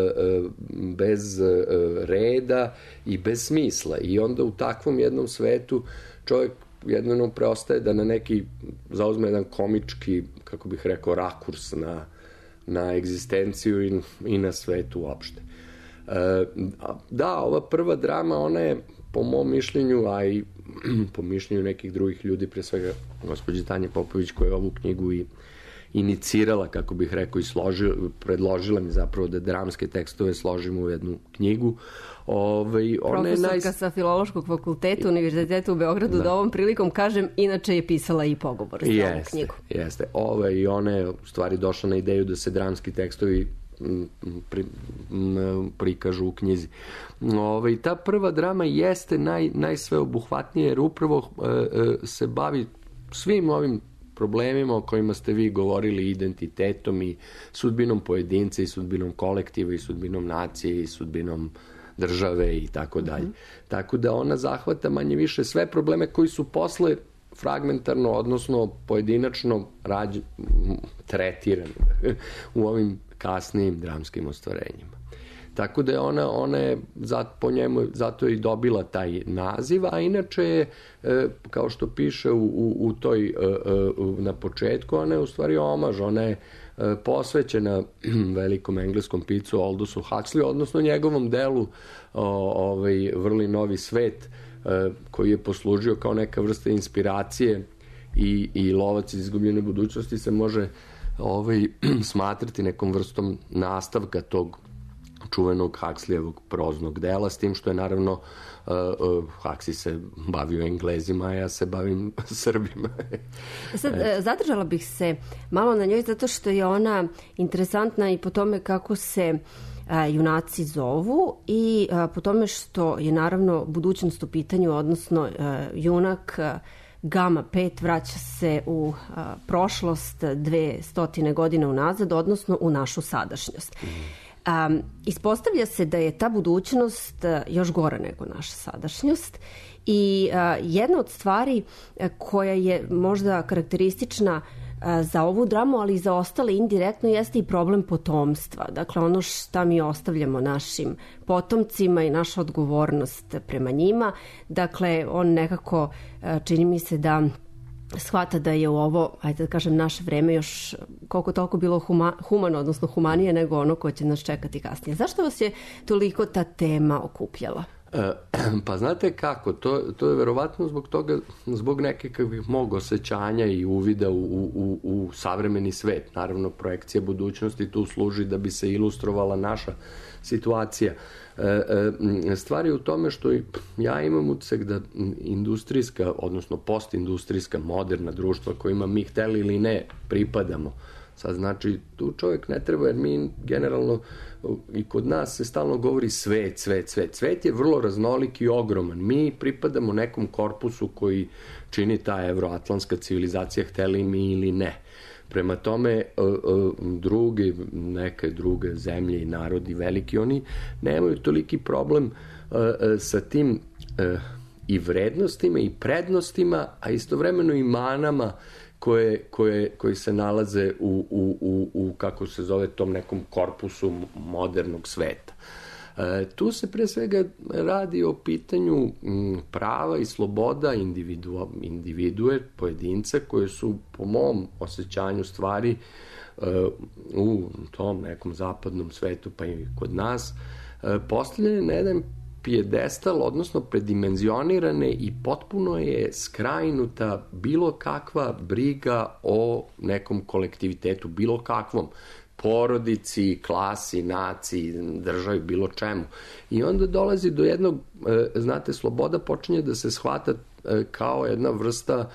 bez reda i bez smisla. I onda u takvom jednom svetu čovjek jednom preostaje da na neki zauzme jedan komički, kako bih rekao, rakurs na na egzistenciju i, i na svetu uopšte. E, da, ova prva drama, ona je, po mom mišljenju, a i po mišljenju nekih drugih ljudi, pre svega gospođe Tanje Popović, koja je ovu knjigu i inicirala, kako bih rekao, i složila, predložila mi zapravo da dramske tekstove složimo u jednu knjigu. Ove, Profesorka naj... sa Filološkog fakulteta Univerziteta u Beogradu, da. da ovom prilikom kažem, inače je pisala i pogovor za ovu knjigu. Jeste, ove, i ona je u stvari došla na ideju da se dramski tekstovi pri, prikažu u knjizi. Ove, ta prva drama jeste naj, najsveobuhvatnije, jer upravo e, e, se bavi svim ovim problemima o kojima ste vi govorili, identitetom i sudbinom pojedinca i sudbinom kolektiva i sudbinom nacije i sudbinom države i tako dalje. Tako da ona zahvata manje više sve probleme koji su posle fragmentarno, odnosno pojedinačno rađ... tretirani, da u ovim kasnijim dramskim ostvarenjima. Tako da je ona, ona je po njemu zato je i dobila taj naziv, a inače je, kao što piše u, u, u toj, na početku, ona je u stvari omaž, ona je posvećena velikom engleskom piscu Aldosu Huxleyu, odnosno njegovom delu ovaj, Vrli novi svet, koji je poslužio kao neka vrsta inspiracije i, i Lovac iz izgubljene budućnosti se može ovaj, smatrati nekom vrstom nastavka tog čuvenog Huxleyevog proznog dela, s tim što je naravno uh, uh, Huxley se bavio Englezima, a ja se bavim Srbima. Sad, zadržala bih se malo na njoj zato što je ona interesantna i po tome kako se a, junaci zovu i a, po tome što je naravno budućnost u pitanju, odnosno a, junak a, Gama pet vraća se u a, prošlost dve stotine godina unazad, odnosno u našu sadašnjost. Mm. Um, ispostavlja se da je ta budućnost uh, još gora nego naša sadašnjost i uh, jedna od stvari uh, koja je možda karakteristična uh, za ovu dramu, ali i za ostale indirektno, jeste i problem potomstva. Dakle, ono šta mi ostavljamo našim potomcima i naša odgovornost prema njima. Dakle, on nekako, uh, čini mi se da shvata da je u ovo, ajde da kažem, naše vreme još koliko toliko bilo huma, humano, odnosno humanije nego ono koje će nas čekati kasnije. Zašto vas je toliko ta tema okupljala? E, pa znate kako, to, to je verovatno zbog toga, zbog nekakvih mog osjećanja i uvida u, u, u savremeni svet. Naravno, projekcija budućnosti tu služi da bi se ilustrovala naša situacija. E, e, stvar je u tome što ja imam utisak da industrijska, odnosno postindustrijska moderna društva kojima mi hteli ili ne pripadamo. Sad znači, tu čovjek ne treba, jer mi generalno i kod nas se stalno govori svet, svet, svet. Svet je vrlo raznolik i ogroman. Mi pripadamo nekom korpusu koji čini ta evroatlantska civilizacija, hteli mi ili ne. Prema tome, druge, neke druge zemlje i narodi veliki, oni nemaju toliki problem sa tim i vrednostima i prednostima, a istovremeno i manama koje, koje, koji se nalaze u, u, u, u, kako se zove, tom nekom korpusu modernog sveta. E, tu se pre svega radi o pitanju m, prava i sloboda individu, individue, pojedinca, koje su po mom osjećanju stvari e, u tom nekom zapadnom svetu, pa i kod nas, e, postavljene na jedan pijedestal, odnosno predimenzionirane i potpuno je skrajnuta bilo kakva briga o nekom kolektivitetu, bilo kakvom, porodici, klasi, naciji, državi, bilo čemu. I onda dolazi do jednog, znate, sloboda počinje da se shvata kao jedna vrsta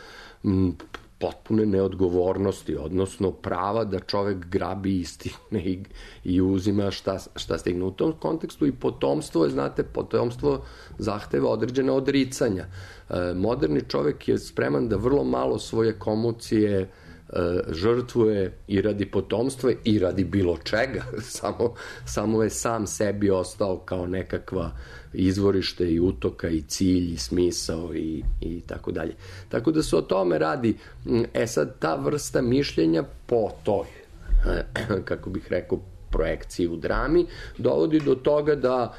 potpune neodgovornosti, odnosno prava da čovek grabi i stigne i, i uzima šta, šta stigne. U tom kontekstu i potomstvo je, znate, potomstvo zahteva određene odricanja. E, moderni čovek je spreman da vrlo malo svoje komocije e, žrtvuje i radi potomstva i radi bilo čega. samo, samo je sam sebi ostao kao nekakva izvorište i utoka i cilj i smisao i, i tako dalje. Tako da se o tome radi. E sad, ta vrsta mišljenja po toj, kako bih rekao, projekciji u drami, dovodi do toga da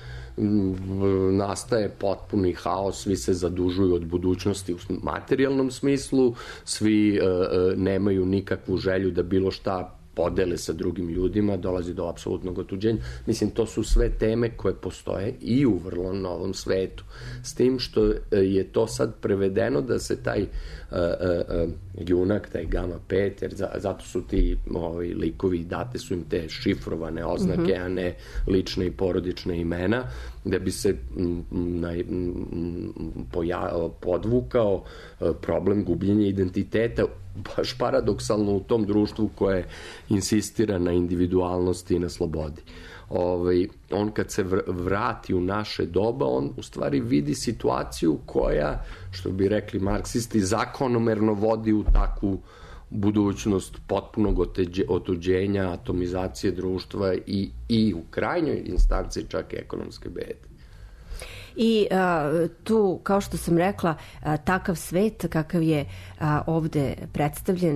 nastaje potpuni haos, svi se zadužuju od budućnosti u materijalnom smislu, svi uh, nemaju nikakvu želju da bilo šta podele sa drugim ljudima, dolazi do apsolutnog otuđenja. Mislim, to su sve teme koje postoje i u vrlo novom svetu. S tim što je to sad prevedeno da se taj uh, uh, junak, taj Gama pet, jer za, zato su ti ovi likovi, date su im te šifrovane oznake, mm-hmm. a ne lične i porodične imena, da bi se m, na, m, poja, podvukao uh, problem gubljenja identiteta, baš paradoksalno u tom društvu koje insistira na individualnosti i na slobodi. Ovaj, on kad se vrati u naše doba, on u stvari vidi situaciju koja, što bi rekli marksisti, zakonomerno vodi u takvu budućnost potpunog otuđenja, atomizacije društva i, i u krajnjoj instanci čak i ekonomske bede. I a, tu, kao što sam rekla, a, takav svet kakav je a, ovde predstavljen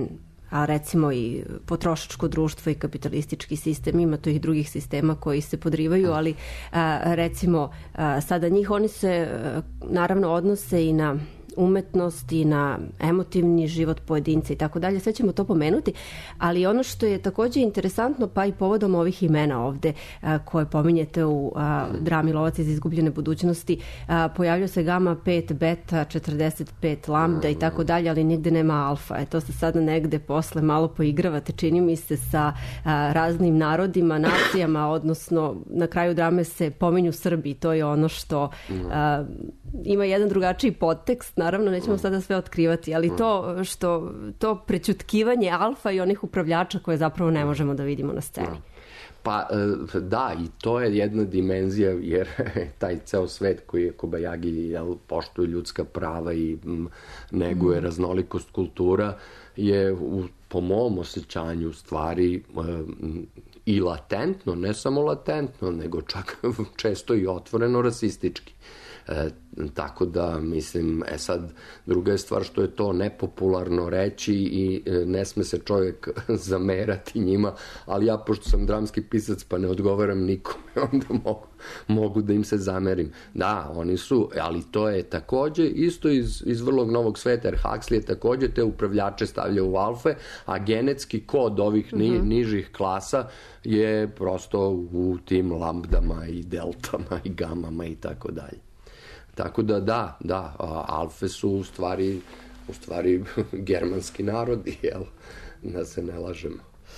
a recimo i potrošačko društvo i kapitalistički sistem, ima to i drugih sistema koji se podrivaju, ali a, recimo a, sada njih oni se a, naravno odnose i na umetnost i na emotivni život pojedinca i tako dalje, sve ćemo to pomenuti, ali ono što je takođe interesantno, pa i povodom ovih imena ovde a, koje pominjete u a, drami Lovac iz izgubljene budućnosti, a, pojavljaju se gama pet, beta, četrdeset pet, lambda i tako dalje, ali nigde nema alfa. E, to se sada negde posle malo poigravate, čini mi se, sa a, raznim narodima, nacijama, odnosno na kraju drame se pominju Srbi, to je ono što a, ima jedan drugačiji podtekst, naravno nećemo sada sve otkrivati, ali to što to prećutkivanje alfa i onih upravljača koje zapravo ne možemo da vidimo na sceni. Pa da, i to je jedna dimenzija, jer taj ceo svet koji je Kobajagi, jel, poštuje ljudska prava i m, neguje raznolikost kultura, je u, po mom osjećanju stvari m, i latentno, ne samo latentno, nego čak često i otvoreno rasistički. E, tako da, mislim, e sad, druga je stvar što je to nepopularno reći i e, ne sme se čovjek zamerati njima, ali ja, pošto sam dramski pisac pa ne odgovaram nikome, onda mogu, mogu da im se zamerim. Da, oni su, ali to je takođe isto iz, iz vrlog novog sveta, jer Huxley je takođe te upravljače stavlja u alfe, a genetski kod ovih ni, mm-hmm. nižih klasa je prosto u tim lambdama i deltama i gamama i tako dalje. Tako da da, da, alfe su u stvari, u stvari germanski narodi, jel? Da se ne lažemo.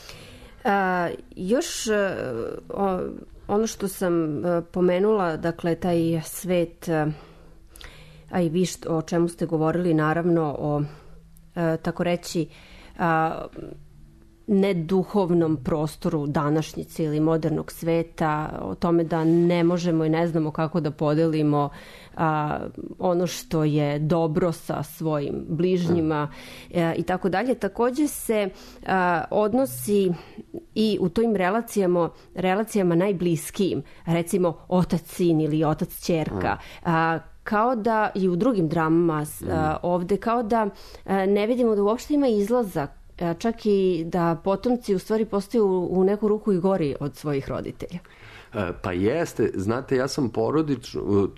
A, još o, ono što sam pomenula, dakle, taj svet, a i vi što, o čemu ste govorili, naravno, o, a, tako reći, a, neduhovnom prostoru današnjice ili modernog sveta, o tome da ne možemo i ne znamo kako da podelimo a, ono što je dobro sa svojim bližnjima a, i tako dalje. Takođe se a, odnosi i u tojim relacijama, relacijama najbliskijim, recimo otac-sin ili otac-ćerka, a, kao da i u drugim dramama a, ovde, kao da a, ne vidimo da uopšte ima izlazak, čak i da potomci u stvari postaju u neku ruku i gori od svojih roditelja. Pa jeste, znate, ja sam porodič,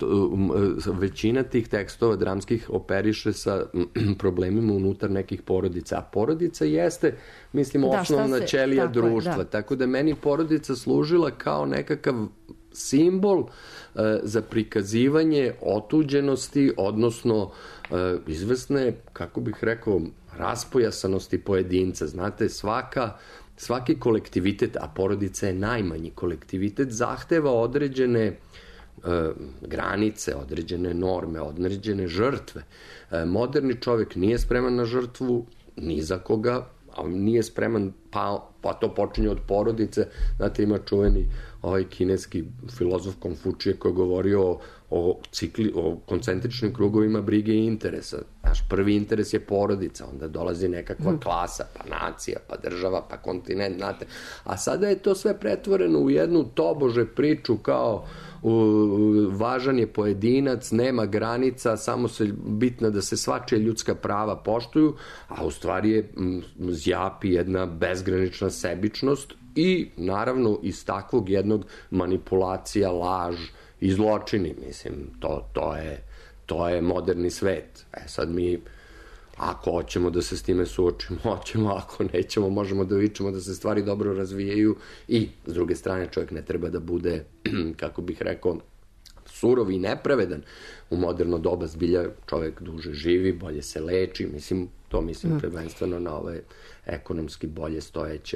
većina tih tekstova dramskih operiše sa problemima unutar nekih porodica, a porodica jeste, mislim, osnovna da, ćelija tako društva, da. Tako da meni porodica služila kao nekakav simbol uh, za prikazivanje otuđenosti, odnosno uh, izvesne, kako bih rekao, raspojasanosti pojedinca. Znate, svaka, svaki kolektivitet, a porodica je najmanji kolektivitet, zahteva određene e, granice, određene norme, određene žrtve. E, moderni čovjek nije spreman na žrtvu ni za koga, a nije spreman, pa, pa to počinje od porodice. Znate, ima čuveni ovaj kineski filozof Konfučije koji je govorio o, o, cikli, o koncentričnim krugovima brige i interesa. Naš prvi interes je porodica, onda dolazi nekakva mm. klasa, pa nacija, pa država, pa kontinent, znate. A sada je to sve pretvoreno u jednu tobože priču kao u, važan je pojedinac, nema granica, samo se bitno da se svačije ljudska prava poštuju, a u stvari je m, zjapi jedna bezgranična sebičnost i naravno iz takvog jednog manipulacija, laž i zločini, mislim, to, to je to je moderni svet. E sad mi, ako hoćemo da se s time suočimo, hoćemo, ako nećemo, možemo da vičemo da se stvari dobro razvijaju i, s druge strane, čovjek ne treba da bude, kako bih rekao, surov i nepravedan. U moderno doba zbilja čovjek duže živi, bolje se leči, mislim, to mislim prvenstveno na ove ekonomski bolje stojeće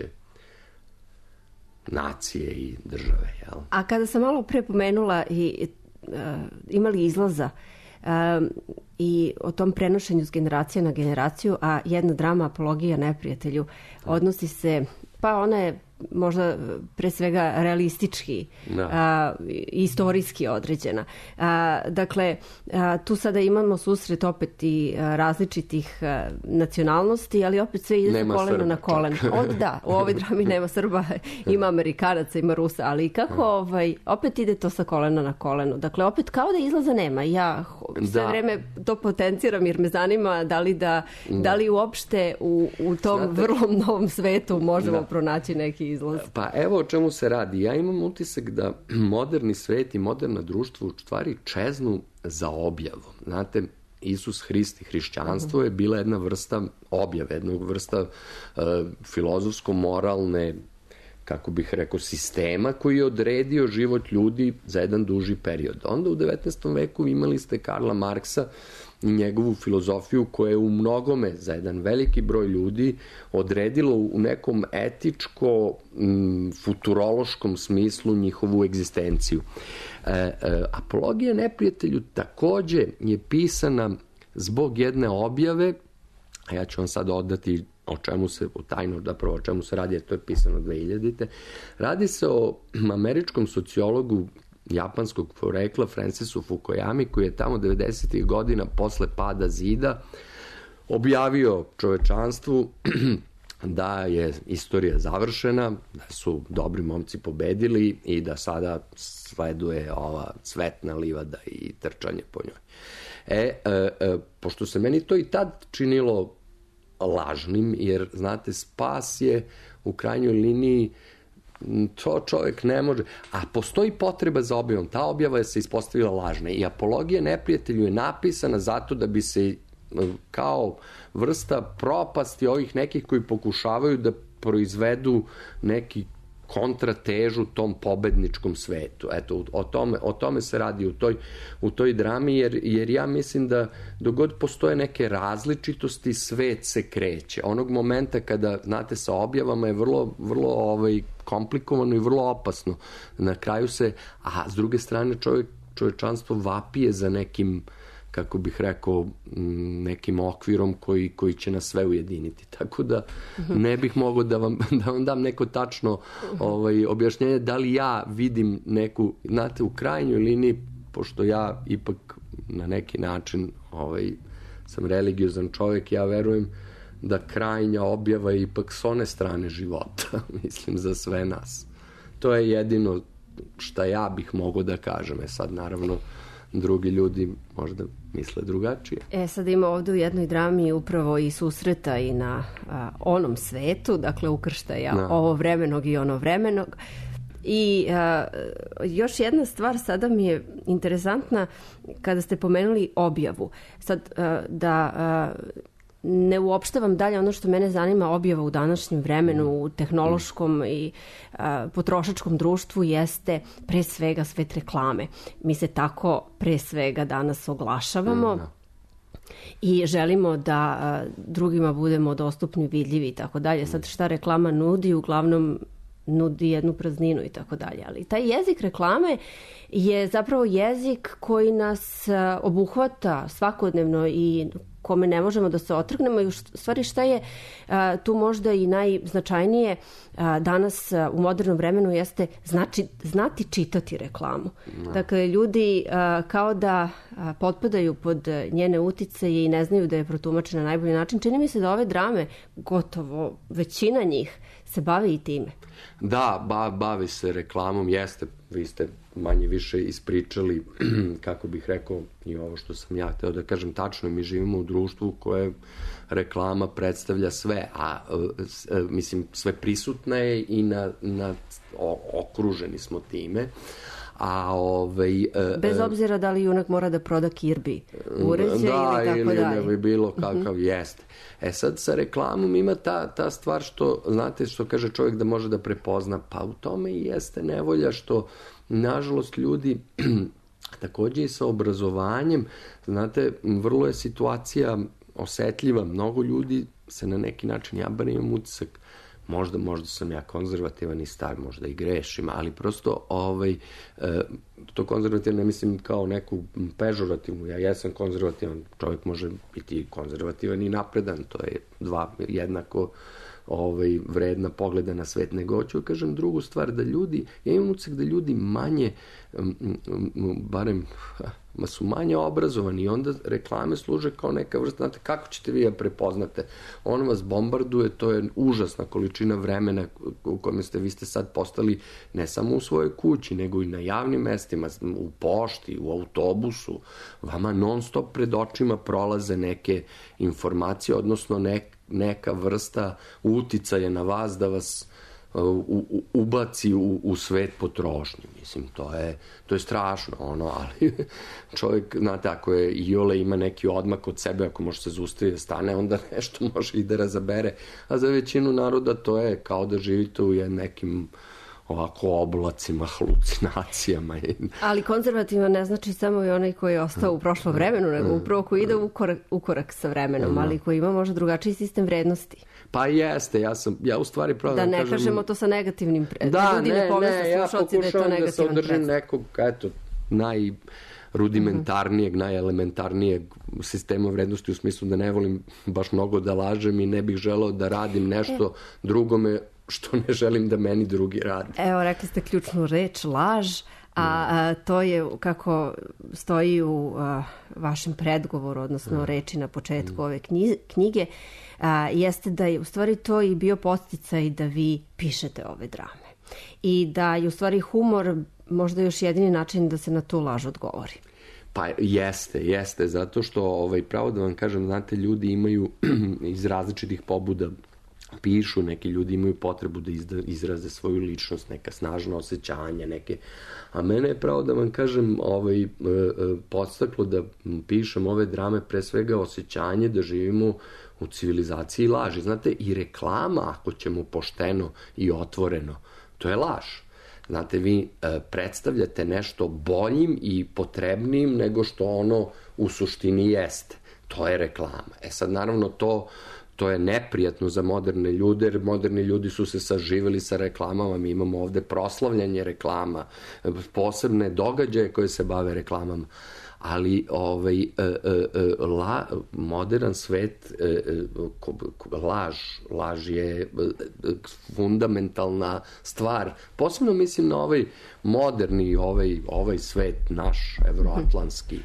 nacije i države. Jel? A kada sam malo pre pomenula i uh, imali izlaza Um, i o tom prenošenju s generacije na generaciju, a jedna drama Apologija neprijatelju odnosi se, pa ona je možda pre svega realistički, da. a, istorijski određena. A, dakle, a, tu sada imamo susret opet i a, različitih a, nacionalnosti, ali opet sve ide sa kolena na koleno. Od, da, u ovoj drami nema Srba, ima Amerikanaca, ima Rusa, ali kako ovaj, opet ide to sa kolena na koleno. Dakle, opet kao da izlaza nema. Ja sve da. vreme to potenciram jer me zanima da li, da, da. da li uopšte u, u tom Znate, vrlo novom svetu možemo da. pronaći neki izlaz. Pa evo o čemu se radi. Ja imam utisak da moderni svet i moderna društva u stvari čeznu za objavom. Znate, Isus Hrist i hrišćanstvo je bila jedna vrsta objave, jedna vrsta uh, filozofsko-moralne, kako bih rekao, sistema koji je odredio život ljudi za jedan duži period. Onda u devetnaestom veku imali ste Karla Marksa i njegovu filozofiju koja je u mnogome za jedan veliki broj ljudi odredilo u nekom etičko-futurološkom smislu njihovu egzistenciju. E, e, Apologija neprijatelju takođe je pisana zbog jedne objave, a ja ću vam sad odati o čemu se, o tajno, zapravo o čemu se radi, jer to je pisano dve hiljadite. Radi se o američkom sociologu japanskog porekla Francisu Fukuyami, koji je tamo devedesetih godina posle pada zida objavio čovečanstvu da je istorija završena, da su dobri momci pobedili i da sada sleduje ova cvetna livada i trčanje po njoj. E, e, e pošto se meni to i tad činilo lažnim, jer, znate, spas je u krajnjoj liniji, to čovjek ne može, a postoji potreba za objavom. Ta objava je se ispostavila lažna i Apologija neprijatelju je napisana zato da bi se kao vrsta propasti ovih nekih koji pokušavaju da proizvedu neki kontratežu tom pobedničkom svetu. Eto, o tome, o tome se radi u toj, u toj drami, jer, jer ja mislim da dok god postoje neke različitosti, svet se kreće. Onog momenta kada, znate, sa objavama je vrlo, vrlo ovaj, komplikovano i vrlo opasno. Na kraju se, a s druge strane čovjek, čovječanstvo vapije za nekim, kako bih rekao, nekim okvirom koji, koji će nas sve ujediniti. Tako da ne bih mogao da vam, da vam dam neko tačno ovaj, objašnjenje da li ja vidim neku, znate, u krajnjoj liniji, pošto ja ipak na neki način ovaj, sam religiozan čovjek, ja verujem da krajnja objava je ipak s one strane života, mislim, za sve nas. To je jedino šta ja bih mogao da kažem. E sad, naravno, drugi ljudi možda misle drugačije. E, sad ima ovde u jednoj drami upravo i susreta i na a, onom svetu, dakle ukrštaja no. ovo vremenog i ono vremenog. I a, još jedna stvar sada mi je interesantna kada ste pomenuli objavu. Sad a, da... A, ne uopštavam dalje, ono što mene zanima objava u današnjem vremenu, u tehnološkom i a, potrošačkom društvu jeste pre svega svet reklame. Mi se tako pre svega danas oglašavamo mm, no. i želimo da a, drugima budemo dostupni, vidljivi i tako dalje. Sad šta reklama nudi, uglavnom nudi jednu prazninu i tako dalje. Ali taj jezik reklame je zapravo jezik koji nas a, obuhvata svakodnevno i kome ne možemo da se otrgnemo i u stvari šta je a, tu možda i najznačajnije a, danas a, u modernom vremenu jeste znači, znati čitati reklamu. No. Dakle, ljudi a, kao da a, potpadaju pod njene uticaje i ne znaju da je protumačena na najbolji način. Čini mi se da ove drame, gotovo većina njih, se bave i time. Da, ba, bavi se reklamom, jeste, vi ste manje više ispričali, kako bih rekao, i ovo što sam ja hteo da kažem, tačno, mi živimo u društvu koje reklama predstavlja sve, a mislim, sve prisutna je i na, na, o, okruženi smo time. A ovaj, bez obzira da li junak mora da proda kirbi uređaj da, ili tako ili dalje. Da, bi bilo kakav uh-huh. jeste. E sad sa reklamom ima ta, ta stvar što, znate, što kaže čovjek da može da prepozna, pa u tome i jeste nevolja što, nažalost, ljudi takođe i sa obrazovanjem, znate, vrlo je situacija osetljiva, mnogo ljudi se na neki način, ja bar imam utisak, možda, možda sam ja konzervativan i star, možda i grešim, ali prosto ovaj, to konzervativno ne mislim kao neku pežorativnu, ja jesam konzervativan, čovjek može biti konzervativan i napredan, to je dva jednako ovaj, vredna pogleda na svet, nego hoću kažem drugu stvar, da ljudi, ja imam utisak da ljudi manje, barem ma su manje obrazovani i onda reklame služe kao neka vrsta, znate, kako ćete vi ja prepoznate? On vas bombarduje, to je užasna količina vremena u kojem ste, vi ste sad postali ne samo u svojoj kući, nego i na javnim mestima, u pošti, u autobusu, vama non stop pred očima prolaze neke informacije, odnosno nek, neka vrsta uticaja na vas da vas U, u, ubaci u, u svet potrošnje. Mislim, to je, to je strašno, ono, ali čovjek, znate, ako je iole ima neki odmak od sebe, ako može se zaustaviti da stane, onda nešto može i da razabere. A za većinu naroda to je kao da živite u nekim ovako oblacima, halucinacijama. Ali konzervativan ne znači samo i onaj koji je ostao u prošlom vremenu, nego upravo koji ide u korak, u korak sa vremenom, ali koji ima možda drugačiji sistem vrednosti. Pa jeste, ja sam, ja u stvari pravo da ne kažem, kažemo to sa negativnim predmetom. Da, ljudi ne, ne, pomisle ne, ja slušalci da je to pokušavam da se održim predstav. nekog, eto, najrudimentarnijeg, mm-hmm. najelementarnijeg sistema vrednosti, u smislu da ne volim baš mnogo da lažem i ne bih želeo da radim nešto e. drugome što ne želim da meni drugi radi. Evo, rekli ste ključnu reč, laž, a, a to je kako stoji u a, vašem predgovoru, odnosno reči na početku ove knjige, a, jeste da je u stvari to i bio podsticaj da vi pišete ove drame. I da je u stvari humor možda još jedini način da se na tu laž odgovori. Pa jeste, jeste, zato što, ovaj, pravo da vam kažem, znate, ljudi imaju iz različitih pobuda pišu, neki ljudi imaju potrebu da izraze svoju ličnost, neka snažna osjećanja, neke... A mene je pravo da vam kažem, ovaj, podstaklo da pišem ove drame, pre svega osjećanje da živimo u civilizaciji laži. Znate, i reklama, ako ćemo pošteno i otvoreno, to je laž. Znate, vi e, predstavljate nešto boljim i potrebnijim nego što ono u suštini jeste. To je reklama. E sad, naravno, to... To je neprijatno za moderne ljude, jer moderni ljudi su se saživeli sa reklamama. Mi imamo ovde proslavljanje reklama, posebne događaje koje se bave reklamama. Ali ovaj, la, modern svet, laž, laž je fundamentalna stvar. Posebno mislim na ovaj moderni, ovaj, ovaj svet naš, evroatlantski.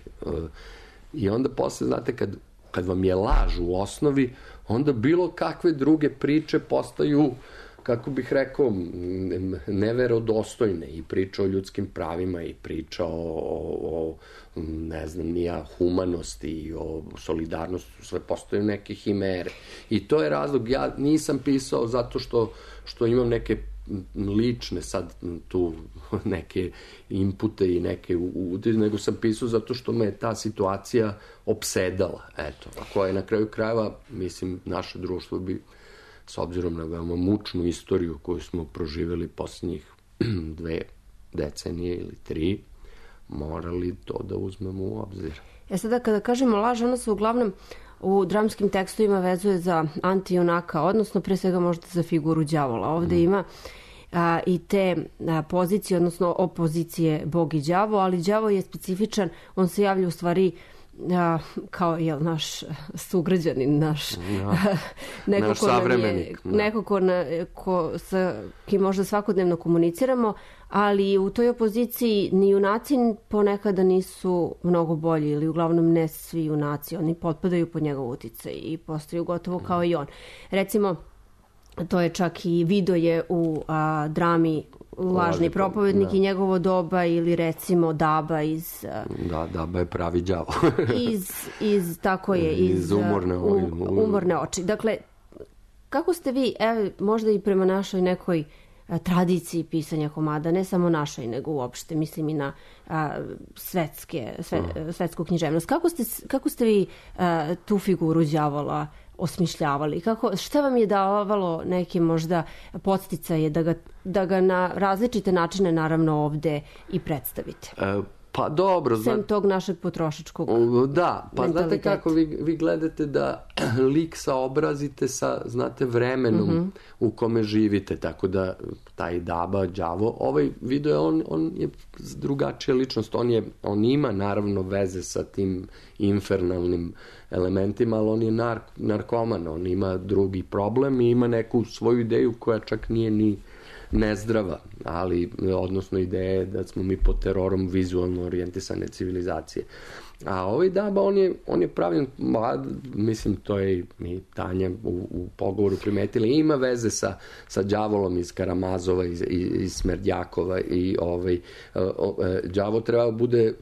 I onda posle, znate, kad, kad vam je laž u osnovi, onda bilo kakve druge priče postaju, kako bih rekao, neverodostojne. I priča o ljudskim pravima, i priča o, o, o ne znam, nija humanosti i o solidarnosti, sve postaju neke himere. I to je razlog. Ja nisam pisao zato što, što imam neke lične sad tu neke inpute i neke utice, nego sam pisao zato što me ta situacija opsedala, eto, a koja je na kraju krajeva, mislim, naše društvo bi, s obzirom na veoma mučnu istoriju koju smo proživjeli posljednjih dve decenije ili tri, morali to da uzmemo u obzir. E sada, kada kažemo laž, ona se uglavnom u dramskim tekstovima vezuje za antijunaka, odnosno pre svega možda za figuru đavola. Ovde mm. ima a, i te a, pozicije, odnosno opozicije Bog i đavo, ali đavo je specifičan, on se javlja u stvari a, kao jel, naš sugrađanin, naš, ja. neko naš ko savremenik. Je, neko ko, na, ko sa kim možda svakodnevno komuniciramo, ali u toj opoziciji ni junaci ponekada nisu mnogo bolji ili uglavnom ne svi junaci. Oni potpadaju pod njegov uticaj i postaju gotovo kao i on. Recimo, to je čak i Vidoje u a, drami Lažni propovednik da. I njegovo doba, ili recimo Daba iz... Da, Daba je pravi đavo. iz, iz, tako je, iz, iz umorne, um, umorne oči. Dakle, kako ste vi, evo, možda i prema našoj nekoj tradiciji pisanja komada, ne samo našoj, nego uopšte, mislim i na a, svetske, sve, uh. svetsku književnost. Kako ste, kako ste vi a, tu figuru đavola osmišljavali? Kako, šta vam je davalo neke možda podsticaje da ga, da ga na različite načine naravno ovde i predstavite? Uh. Pa dobro, sem znate, tog našeg potrošačkog da, pa znate kako vi, vi gledate da lik saobrazite sa, znate, vremenom mm-hmm. u kome živite, tako da taj Daba, đavo, ovaj video, on, on je drugačija ličnost, on, je, on ima naravno veze sa tim infernalnim elementima, ali on je nark, narkoman, on ima drugi problem i ima neku svoju ideju koja čak nije ni nezdrava, ali odnosno ideje da smo mi pod terorom vizualno orijentisane civilizacije. A ovaj Daba, on je, on je pravljen, mislim, to je i Tanja u, u pogovoru primetila, ima veze sa, sa đavolom iz Karamazova, iz, iz Smerdjakova i ovaj, đavo treba bude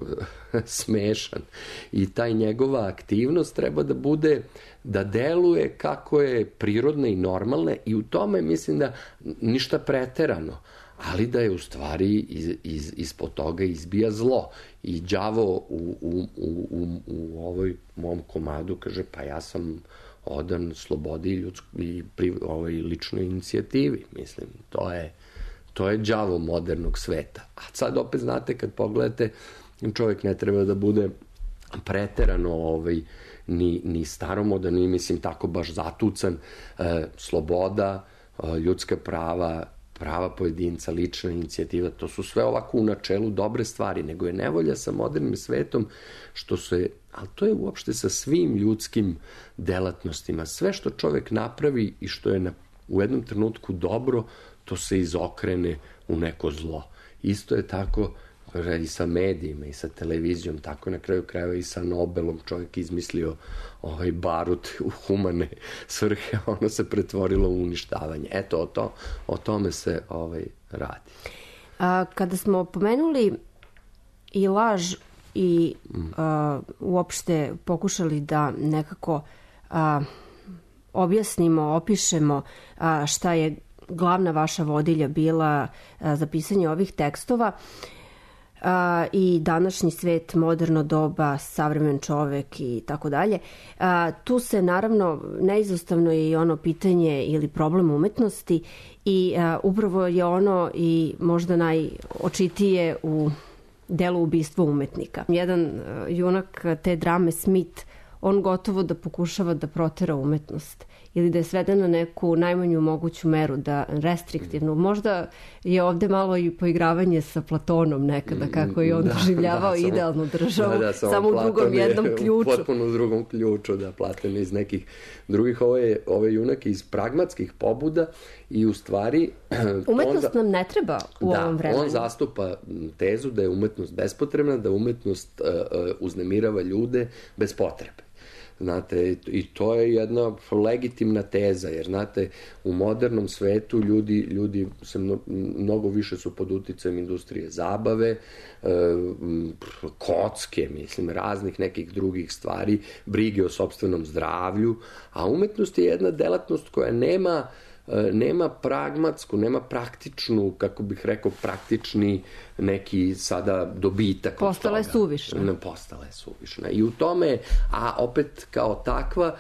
smešan i taj njegova aktivnost treba da bude, da deluje kako je prirodna i normalna i u tome mislim da ništa preterano, ali da je u stvari iz, iz, ispod toga izbija zlo. I đavo u, u, u, u, u ovoj mom komadu kaže, pa ja sam odan slobodi i, ljudsk, i pri, ovoj ličnoj inicijativi. Mislim, to je, to je đavo modernog sveta. A sad opet znate, kad pogledate, čovjek ne treba da bude preterano ovaj, ni, ni staromodan, ni mislim tako baš zatucan. E, sloboda, e, ljudska prava, prava pojedinca, lična inicijativa, to su sve ovako u načelu dobre stvari, nego je nevolja sa modernim svetom, što se, ali to je uopšte sa svim ljudskim delatnostima. Sve što čovjek napravi i što je na, u jednom trenutku dobro, to se izokrene u neko zlo. Isto je tako i sa medijima i sa televizijom, tako na kraju krajeva i sa Nobelom čovjek izmislio ovaj barut u humane svrhe, ono se pretvorilo u uništavanje. Eto, o, to, o tome se ovaj, radi. A, kada smo pomenuli i laž i a, uopšte pokušali da nekako a, objasnimo, opišemo a, šta je glavna vaša vodilja bila a, za pisanje ovih tekstova, a, i današnji svet, moderno doba, savremen čovek i tako dalje. Tu se naravno neizostavno je i ono pitanje ili problem umetnosti i a, upravo je ono i možda najočitije u delu Ubistvo umetnika. Jedan a, junak te drame, Smith, on gotovo da pokušava da protera umetnost ili da je svede na neku najmanju moguću meru, da restriktivnu. Možda je ovde malo i poigravanje sa Platonom nekada, kako je on da, doživljavao da, idealnu državu, da, da, samo, samo u drugom jednom ključu. Potpuno u drugom ključu, da, Platon iz nekih drugih, ovo je, ovo je junak iz pragmatskih pobuda i u stvari... Umetnost on, nam ne treba u da, ovom vremenu. On zastupa tezu da je umetnost bespotrebna, da umetnost uh, uh, uznemirava ljude bez potrebe. Znate, i to je jedna legitimna teza, jer znate, u modernom svetu ljudi, ljudi se mno, mnogo više su pod uticajem industrije zabave, e, kocke, mislim, raznih nekih drugih stvari, brige o sopstvenom zdravlju, a umetnost je jedna delatnost koja nema nema pragmatsku, nema praktičnu, kako bih rekao, praktični neki sada dobitak. Postala je suvišna. Ne, postala je suvišna. I u tome, a opet kao takva,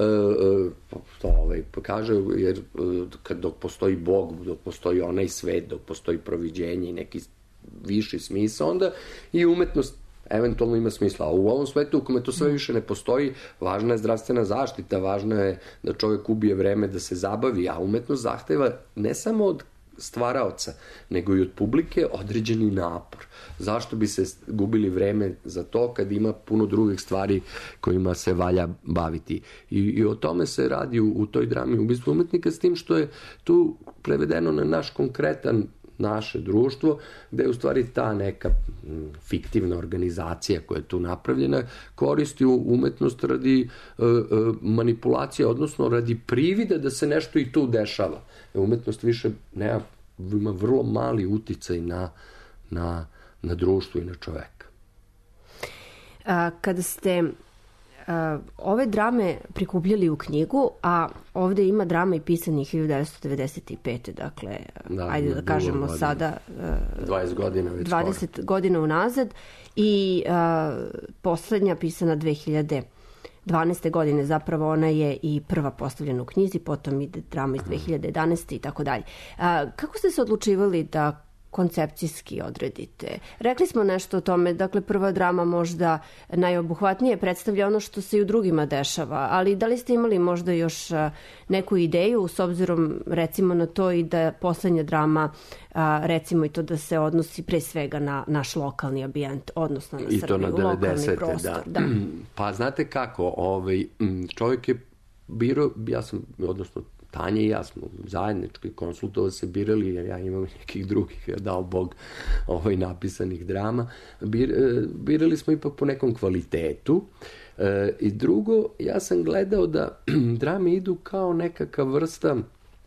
to ovaj, kaže, jer dok postoji Bog, dok postoji onaj svet, dok postoji proviđenje i neki viši smisao, onda i umetnost eventualno ima smisla. A u ovom svetu u kome to sve više ne postoji, važna je zdravstvena zaštita, važno je da čovjek ubije vreme da se zabavi, a umetnost zahteva ne samo od stvaraoca, nego i od publike određeni napor. Zašto bi se gubili vreme za to kad ima puno drugih stvari kojima se valja baviti. I, i o tome se radi u, u toj drami Ubistvo umetnika, s tim što je tu prevedeno na naš konkretan naše društvo, gde je u stvari ta neka fiktivna organizacija koja je tu napravljena, koristi umetnost radi e, e, manipulacije, odnosno radi privida da se nešto i tu dešava. Umetnost više nema, ima vrlo mali uticaj na, na, na društvo i na čoveka. A, kada ste a, ove drame prikupljali u knjigu, a ovde ima drama i pisanih hiljadu devetsto devedeset pete. Dakle, da, ajde da kažemo godina. Sada dvadeset godina već dvadeset skoro. Godina unazad i a, poslednja pisana dve hiljade dvanaeste. godine, zapravo ona je i prva postavljena u knjizi, potom ide drama iz dve hiljade jedanaeste. i tako dalje. Kako ste se odlučivali da koncepcijski odredite? Rekli smo nešto o tome, dakle prva drama možda najobuhvatnije predstavlja ono što se i u drugima dešava, ali da li ste imali možda još neku ideju s obzirom recimo na to i da poslednja drama recimo i to da se odnosi pre svega na naš lokalni ambijent, odnosno na Srbiju, na lokalni prostor. Da. Da. Pa znate kako, ovaj, čovjek je birao, ja sam, odnosno Tanja i ja smo zajednički konsultovali se, birali, jer ja imam nekih drugih, dao Bog, ovaj, napisanih drama. Bir, birali smo ipak po nekom kvalitetu. E, I drugo, ja sam gledao da drame idu kao nekakva vrsta, e,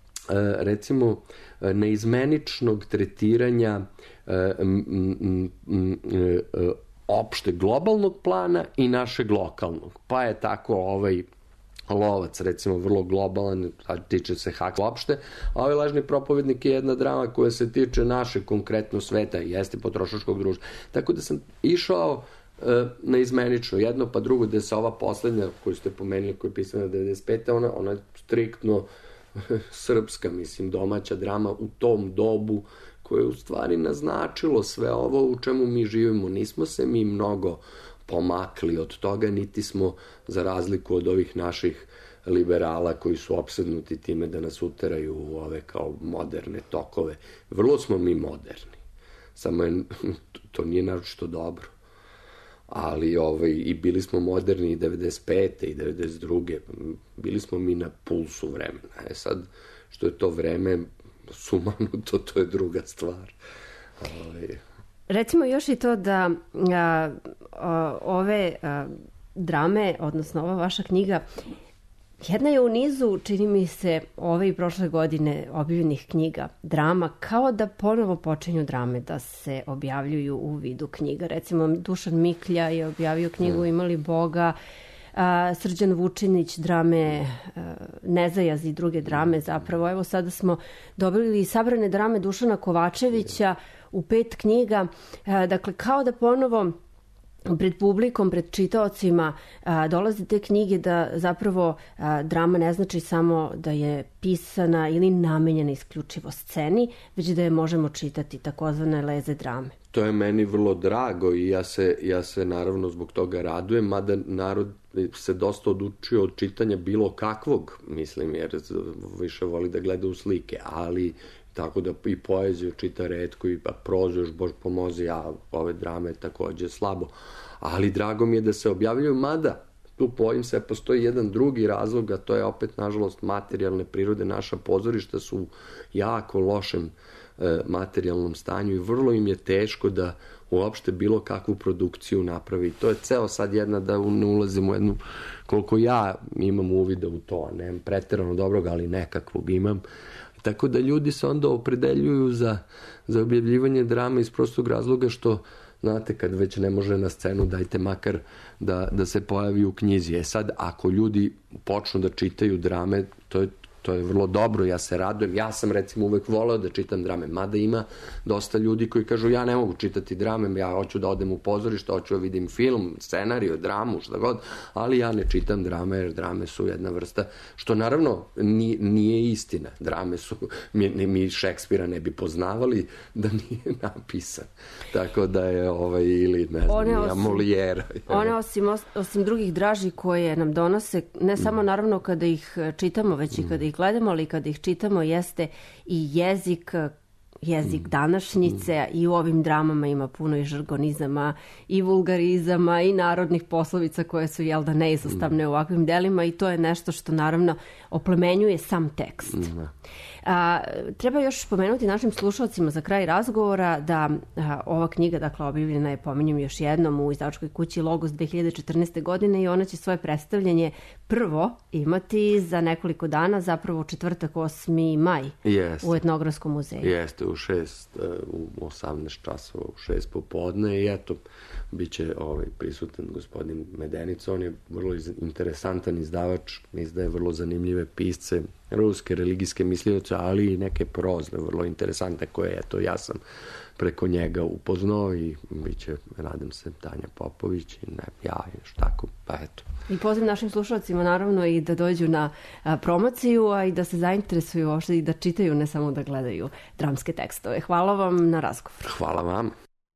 recimo, neizmeničnog tretiranja e, m, m, m, e, opšte globalnog plana i našeg lokalnog. Pa je tako ovaj Lovac, recimo, vrlo globalan, a tiče se haka uopšte, a ovaj Lažni propovednik je jedna drama koja se tiče naše konkretno sveta, jeste potrošačkog društva. Tako da sam išao e, neizmenično, jedno pa drugo, da se ova poslednja koju ste pomenuli, koja je pisana devedeset pete ona, ona je striktno srpska, mislim, domaća drama u tom dobu, koje je u stvari naznačilo sve ovo u čemu mi živimo. Nismo se mi mnogo pomakli od toga, niti smo, za razliku od ovih naših liberala koji su opsednuti time da nas uteraju u ove kao moderne tokove. Vrlo smo mi moderni. Samo je, to nije naročito dobro. Ali ovaj, i bili smo moderni i devedeset pete i devedeset druge Bili smo mi na pulsu vremena. E sad, što je to vreme sumanuto, to je druga stvar. Ovaj... Recimo još i to da a, a, ove a, drame, odnosno ova vaša knjiga, jedna je u nizu, čini mi se, ove i prošle godine objavljenih knjiga, drama, kao da ponovo počinju drame da se objavljuju u vidu knjiga. Recimo, Dušan Miklja je objavio knjigu Imali Boga, a, Srđan Vučinić drame a, Nezajaz i druge drame zapravo. Evo sada smo dobili sabrane drame Dušana Kovačevića u pet knjiga. A, dakle, kao da ponovo pred publikom, pred čitaocima a, dolaze te knjige da zapravo a, drama ne znači samo da je pisana ili namenjena isključivo sceni, već da je možemo čitati, takozvane leze drame. To je meni vrlo drago i ja se, ja se naravno zbog toga radujem, mada narod se dosta odučio od čitanja bilo kakvog, mislim, jer više voli da gleda u slike, ali tako da i poeziju čita retko i prozu još Bož pomozi, a ove drame takođe slabo. Ali drago mi je da se objavljuju, mada tu bojim se postoji jedan drugi razlog, a to je opet nažalost materijalne prirode. Naša pozorišta su u jako lošem e, materijalnom stanju i vrlo im je teško da uopšte bilo kakvu produkciju napravi. To je ceo sad jedna, da ne ulazimo u jednu, koliko ja imam uvida u to, nemam preterano dobrog, ali nekakvog imam. Tako da ljudi se onda opredeljuju za, za objavljivanje drame iz prostog razloga što, znate, kad već ne može na scenu, dajte makar da, da se pojavi u knjizi. E sad, ako ljudi počnu da čitaju drame, to je, to je vrlo dobro, ja se radujem. Ja sam recimo uvek voleo da čitam drame, mada ima dosta ljudi koji kažu ja ne mogu čitati drame, ja hoću da odem u pozorište, hoću da vidim film, scenariju, dramu, šta god, ali ja ne čitam drame jer drame su jedna vrsta, što naravno nije, nije istina. Drame su, mi, mi Šekspira ne bi poznavali da nije napisan. Tako da je ovaj, ili ne znam, ja Molijera. One osim, osim drugih draži koje nam donose, ne samo naravno kada ih čitamo, već i kada ih gledamo, ali kada ih čitamo jeste i jezik, jezik današnjice, i u ovim dramama ima puno i žargonizama i vulgarizama i narodnih poslovica koje su, jel da, neizostavne u ovakvim delima, i to je nešto što naravno oplemenjuje sam tekst. A, treba još pomenuti našim slušalcima za kraj razgovora da a, ova knjiga, dakle, objavljena je, pominjem još jednom, u izdavačkoj kući Logos dve hiljade četrnaeste. godine i ona će svoje predstavljanje prvo imati za nekoliko dana, zapravo u četvrtak osmi maj Jeste. u Etnografskom muzeju. Jeste, u šest, u osamnaest časova, u šest popodne, i eto, bit će ovaj, prisutan gospodin Medenica. On je vrlo interesantan izdavač, izdaje vrlo zanimljive pisce, ruske, religijske mislioce, ali i neke prozne, vrlo interesante, koje, eto, ja sam preko njega upoznao, i bit će, nadam se, Tanja Popović i ne, ja, još tako, pa eto. I poziv našim slušalcima naravno i da dođu na a, promociju, a i da se zainteresuju uopšte i da čitaju, ne samo da gledaju dramske tekstove. Hvala vam na razgovor. Hvala vam.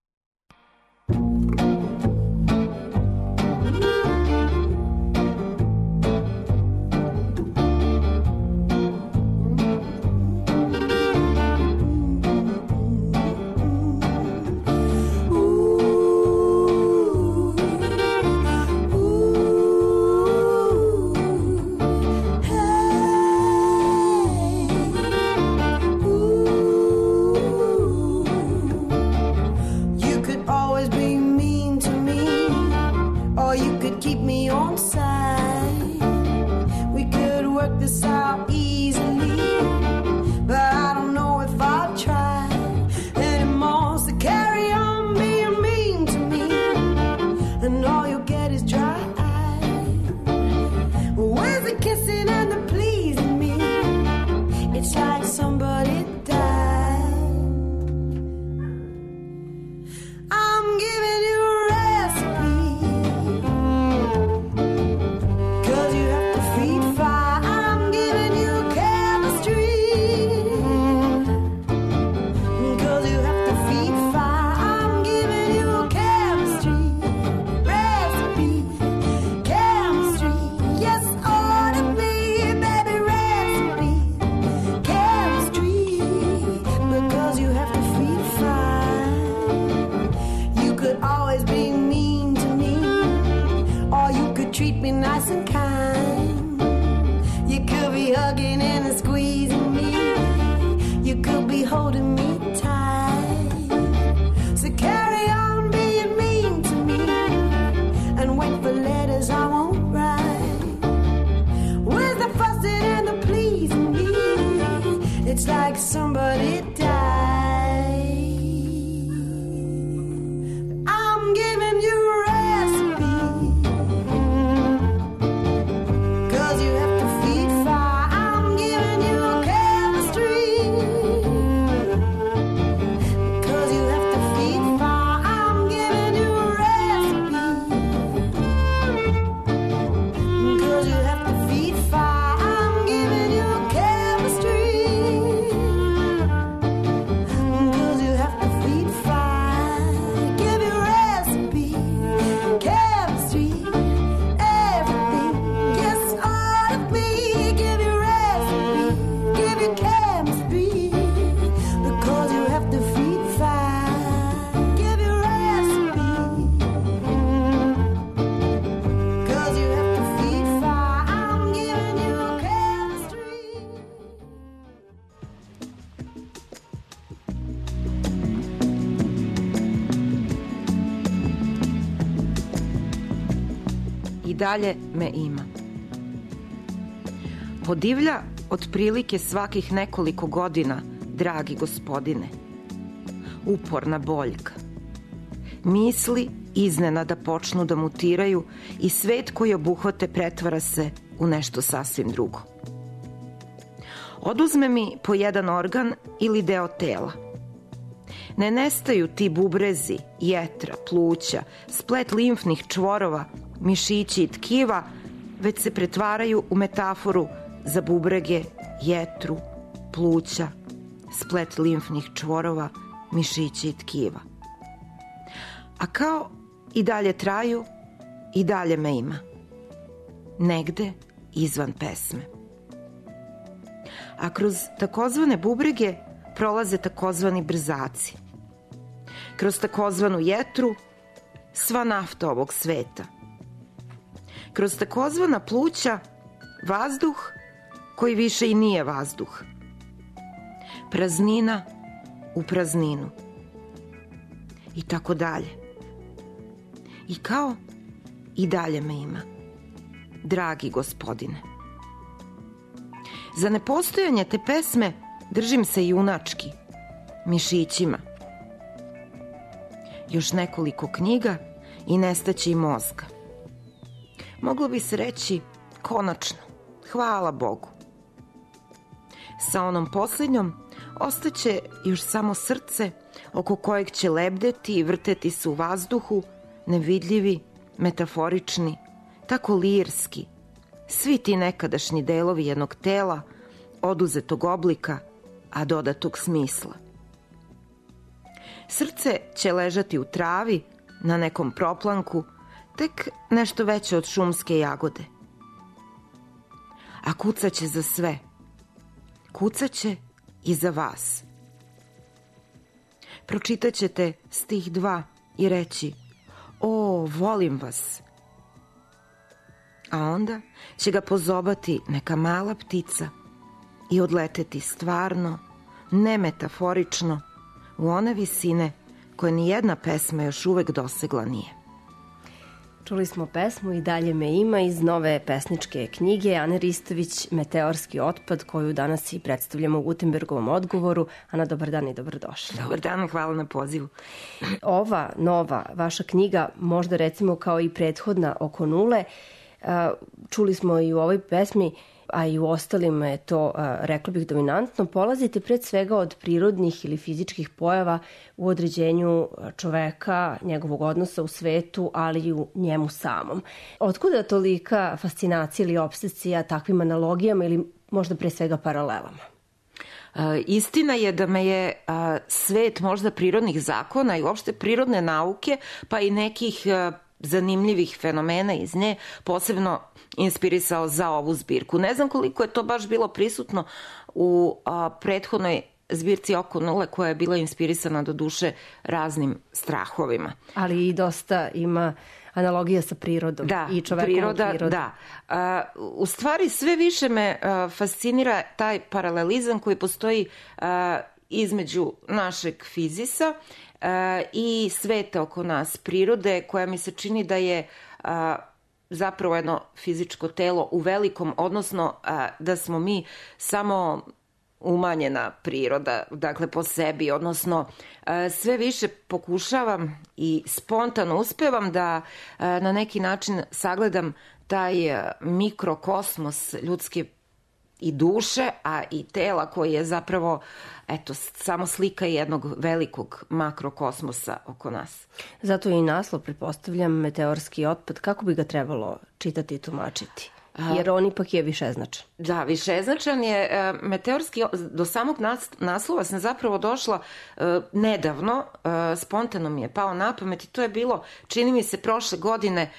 Dalje me ima. Podivlja otprilike svakih nekoliko godina, dragi gospodine. Uporna boljka. Misli iznenada počnu da mutiraju i svet koji obuhvate pretvara se u nešto sasvim drugo. Oduzme mi po jedan organ ili deo tela. Ne nestaju ti bubrezi, jetra, pluća, splet limfnih čvorova, mišići i tkiva, već se pretvaraju u metaforu za bubrege, jetru, pluća, splet limfnih čvorova, mišići i tkiva. A kao i dalje traju, i dalje me ima. Negde izvan pesme. A kroz takozvane bubrege prolaze takozvani brzaci. Kroz takozvanu jetru sva nafta ovog sveta. Kroz takozvana pluća vazduh koji više i nije vazduh. Praznina u prazninu. I tako dalje. I kao i dalje me ima. Dragi gospodine. Za nepostojanje te pesme držim se junački, mišićima. Još nekoliko knjiga i nestaće i mozga. Moglo bi se reći konačno, hvala Bogu. Sa onom posljednjom ostaće još samo srce oko kojeg će lebdeti i vrteti se u vazduhu nevidljivi, metaforični, tako lirski, svi ti nekadašnji delovi jednog tela, oduzetog oblika, a dodatog smisla. Srce će ležati u travi, na nekom proplanku, tek nešto veće od šumske jagode. A kucaće za sve. Kucaće i za vas. Pročitaćete stih dva i reći: o, volim vas. A onda će ga pozobati neka mala ptica i odleteti stvarno, nemetaforično, u one visine koje ni jedna pesma još uvek dosegla nije. Čuli smo pesmu I dalje me ima iz nove pesničke knjige Ane Ristović Meteorski otpad, koju danas i predstavljamo u Gutenbergovom odgovoru. Ana, dobar dan i dobrodošli. Dobar dan, hvala na pozivu. Ova nova vaša knjiga, možda recimo kao i prethodna Oko nule, čuli smo i u ovoj pesmi, a i u ostalima je to, rekla bih, dominantno, polazite pred svega od prirodnih ili fizičkih pojava u određenju čoveka, njegovog odnosa u svetu, ali i u njemu samom. Otkuda tolika fascinacija ili obsesija takvim analogijama ili možda pre svega paralelama? Istina je da me je svet možda prirodnih zakona i uopšte prirodne nauke, pa i nekih zanimljivih fenomena iz nje posebno inspirisao za ovu zbirku. Ne znam koliko je to baš bilo prisutno u a, prethodnoj zbirci Oko nule, koja je bila inspirisana do duše raznim strahovima. Ali i dosta ima analogija sa prirodom da, i čovekovom priroda, prirodom. Da, a, u stvari sve više me a, fascinira taj paralelizam koji postoji a, između našeg fizisa a, i sveta oko nas, prirode, koja mi se čini da je a, zapravo jedno fizičko telo u velikom, odnosno a, da smo mi samo umanjena priroda, dakle po sebi, odnosno a, sve više pokušavam i spontano uspevam da a, na neki način sagledam taj a, mikrokosmos ljudske i duše, a i tela koji je zapravo eto, samo slika jednog velikog makrokosmosa oko nas. Zato je i naslov, pretpostavljam, Meteorski otpad. Kako bi ga trebalo čitati i tumačiti? Jer on ipak je višeznačan. Da, višeznačan je. Meteorski, do samog naslova sam zapravo došla nedavno, spontano mi je pao na pamet i to je bilo, čini mi se, prošle godine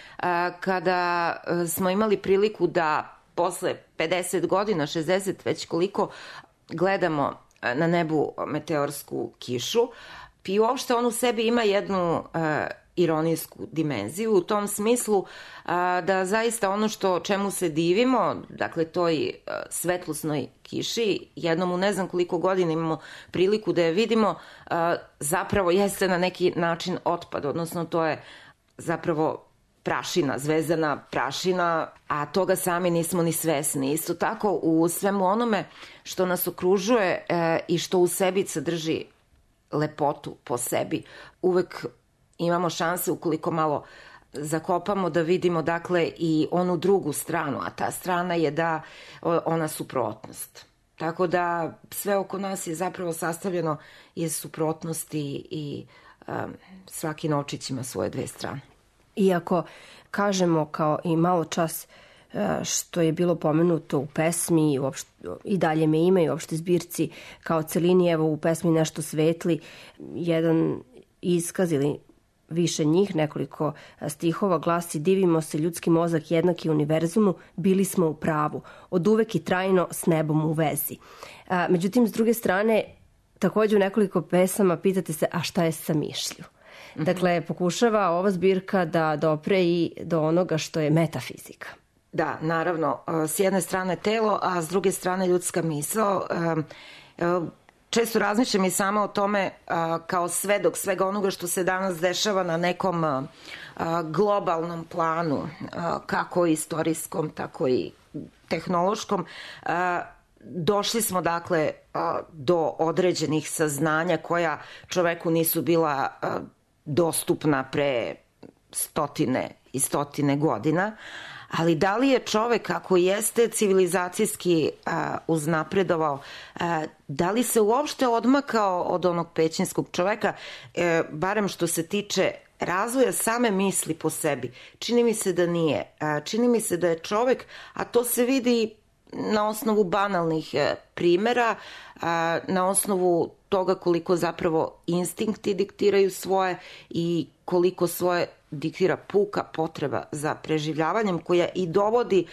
kada smo imali priliku da posle pedeset godina, šezdeset, već koliko, gledamo na nebu meteorsku kišu. I uopšte on u sebi ima jednu uh, ironijsku dimenziju u tom smislu uh, da zaista ono što čemu se divimo, dakle toj uh, svetlosnoj kiši, jednom u ne znam koliko godina imamo priliku da je vidimo, uh, zapravo jeste na neki način otpad, odnosno to je zapravo prašina, zvezdana prašina, a toga sami nismo ni svesni. Isto tako u svemu onome što nas okružuje e, i što u sebi sadrži lepotu po sebi, uvek imamo šanse, ukoliko malo zakopamo, da vidimo dakle i onu drugu stranu, a ta strana je da ona suprotnost. Tako da sve oko nas je zapravo sastavljeno iz suprotnosti i um, svaki novčić ima svoje dve strane. Iako kažemo, kao i malo čas što je bilo pomenuto u pesmi uopšte, I dalje me ima i uopšte zbirci kao celini, evo u pesmi Nešto svetli, jedan iskaz ili više njih, nekoliko stihova glasi: divimo se, ljudski mozak jednaki univerzumu, bili smo u pravu, od uvek i trajno s nebom u vezi. Međutim, s druge strane, takođe u nekoliko pesama pitate se, a šta je sa mišlju? Dakle, pokušava ova zbirka da dopre i do onoga što je metafizika. Da, naravno, s jedne strane telo, a s druge strane ljudska misao. Često razmišljam i sama o tome kao svedok svega onoga što se danas dešava na nekom globalnom planu, kako istorijskom, tako i tehnološkom. Došli smo, dakle, do određenih saznanja koja čoveku nisu bila dostupna pre stotine i stotine godina, ali da li je čovek, ako jeste civilizacijski a, uznapredovao, a, da li se uopšte odmakao od onog pećinskog čoveka, e, barem što se tiče razvoja same misli po sebi? Čini mi se da nije. A, čini mi se da je čovek, a to se vidi na osnovu banalnih primera, na osnovu toga koliko zapravo instinkti diktiraju svoje i koliko svoje diktira puka potreba za preživljavanjem, koja i dovodi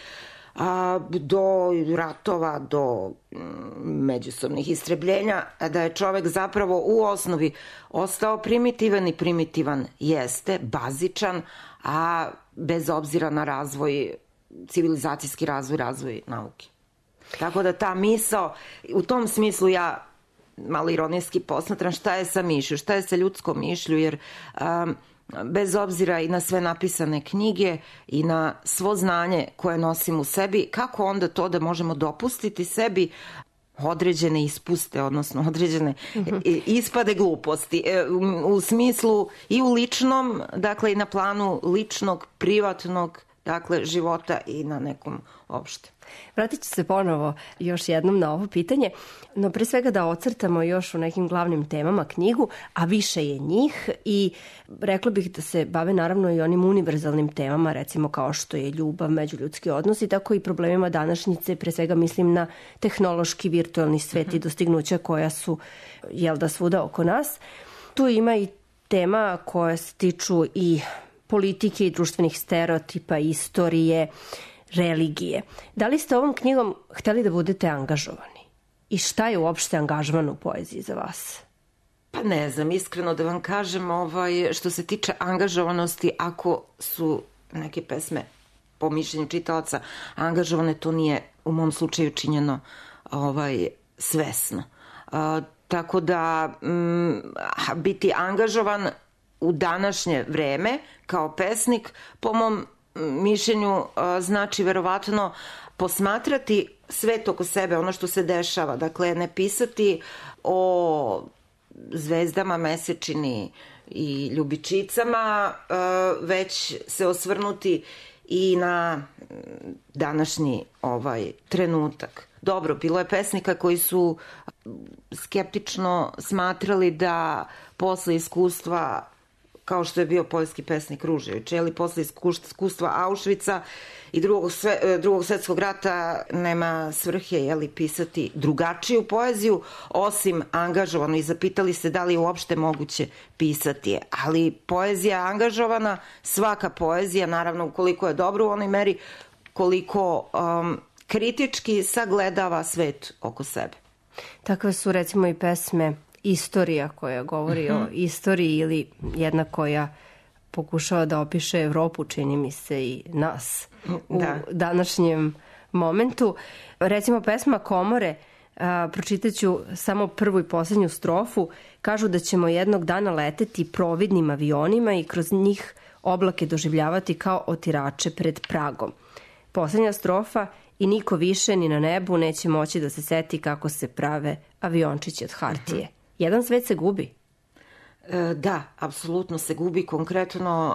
a, do ratova, do m, međusobnih istrebljenja, da je čovek zapravo u osnovi ostao primitivan i primitivan jeste, bazičan, a bez obzira na razvoj, civilizacijski razvoj, razvoj nauke. Tako da ta misao, u tom smislu ja malo ironijski posmatram šta je sa mišlju, šta je sa ljudskom mišlju, jer um, bez obzira i na sve napisane knjige i na svo znanje koje nosim u sebi, kako onda to da možemo dopustiti sebi određene ispuste, odnosno određene ispade gluposti u smislu i u ličnom, dakle i na planu ličnog, privatnog, dakle života i na nekom opšte. Vratit ću se ponovo još jednom na ovo pitanje, no pre svega da ocrtamo još u nekim glavnim temama knjigu, a više je njih i rekla bih da se bave naravno i onim univerzalnim temama, recimo kao što je ljubav, međuljudski odnosi, tako i problemima današnjice, pre svega mislim na tehnološki virtualni svet i dostignuća koja su, jel da, svuda oko nas. Tu ima i tema koje se tiču i politike i društvenih stereotipa, istorije, religije. Da li ste ovom knjigom hteli da budete angažovani? I šta je uopšte angažman u poeziji za vas? Pa ne znam, iskreno da vam kažem, ovaj, što se tiče angažovanosti, ako su neke pesme po mišljenju čitalaca angažovane, to nije u mom slučaju činjeno ovaj, svesno. A, tako da m, biti angažovan u današnje vreme kao pesnik, po mom mišljenju, znači verovatno posmatrati svet oko sebe, ono što se dešava. Dakle, ne pisati o zvezdama, mesečini i ljubičicama, već se osvrnuti i na današnji ovaj trenutak. Dobro, bilo je pesnika koji su skeptično smatrali da posle iskustva, kao što je bio poljski pesnik Ružević, ali posle iskustva Auschwitza i drugog, sve, drugog svetskog rata nema svrhe, jeli, pisati drugačiju poeziju, osim angažovano, i zapitali se da li je uopšte moguće pisati je. Ali poezija je angažovana, svaka poezija, naravno ukoliko je dobro u onoj meri, koliko um, kritički sagledava svet oko sebe. Takve su recimo i pesme Istorija, koja govori o istoriji, ili jedna koja pokušava da opiše Evropu, čini mi se, i nas u da. današnjem momentu. Recimo pesma Komore, a, pročitaću samo prvu i poslednju strofu, kažu da ćemo jednog dana leteti providnim avionima i kroz njih oblake doživljavati kao otirače pred pragom. Poslednja strofa: i niko više ni na nebu neće moći da se seti kako se prave aviončići od hartije. Jedan svet se gubi. Da, apsolutno se gubi. Konkretno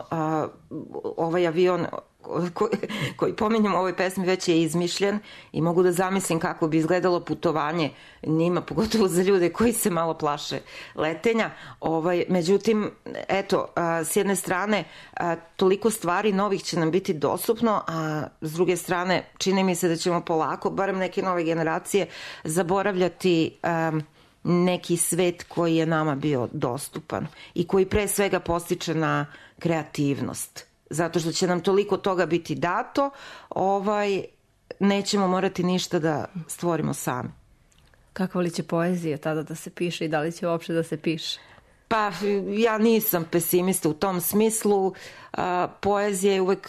ovaj avion koji, koji pominjem u ovoj pesmi već je izmišljen i mogu da zamislim kako bi izgledalo putovanje njima, pogotovo za ljude koji se malo plaše letenja. Ovaj, međutim, eto, s jedne strane toliko stvari novih će nam biti dostupno, a s druge strane čini mi se da ćemo polako, barem neke nove generacije, zaboravljati um, neki svet koji je nama bio dostupan i koji pre svega postiče na kreativnost. Zato što će nam toliko toga biti dato, ovaj, nećemo morati ništa da stvorimo sami. Kakva li će poezija tada da se piše i da li će uopšte da se piše? Pa ja nisam pesimista u tom smislu. Poezija je uvek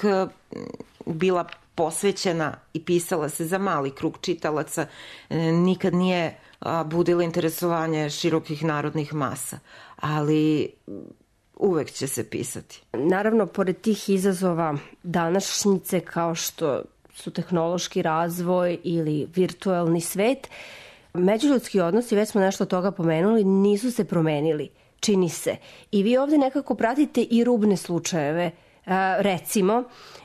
bila posvećena i pisala se za mali krug čitalaca. Nikad nije budila interesovanje širokih narodnih masa, ali uvek će se pisati. Naravno, pored tih izazova današnjice kao što su tehnološki razvoj ili virtualni svet, međuljudski odnosi, već smo nešto od toga pomenuli, nisu se promenili, čini se. I vi ovde nekako pratite i rubne slučajeve. Recimo,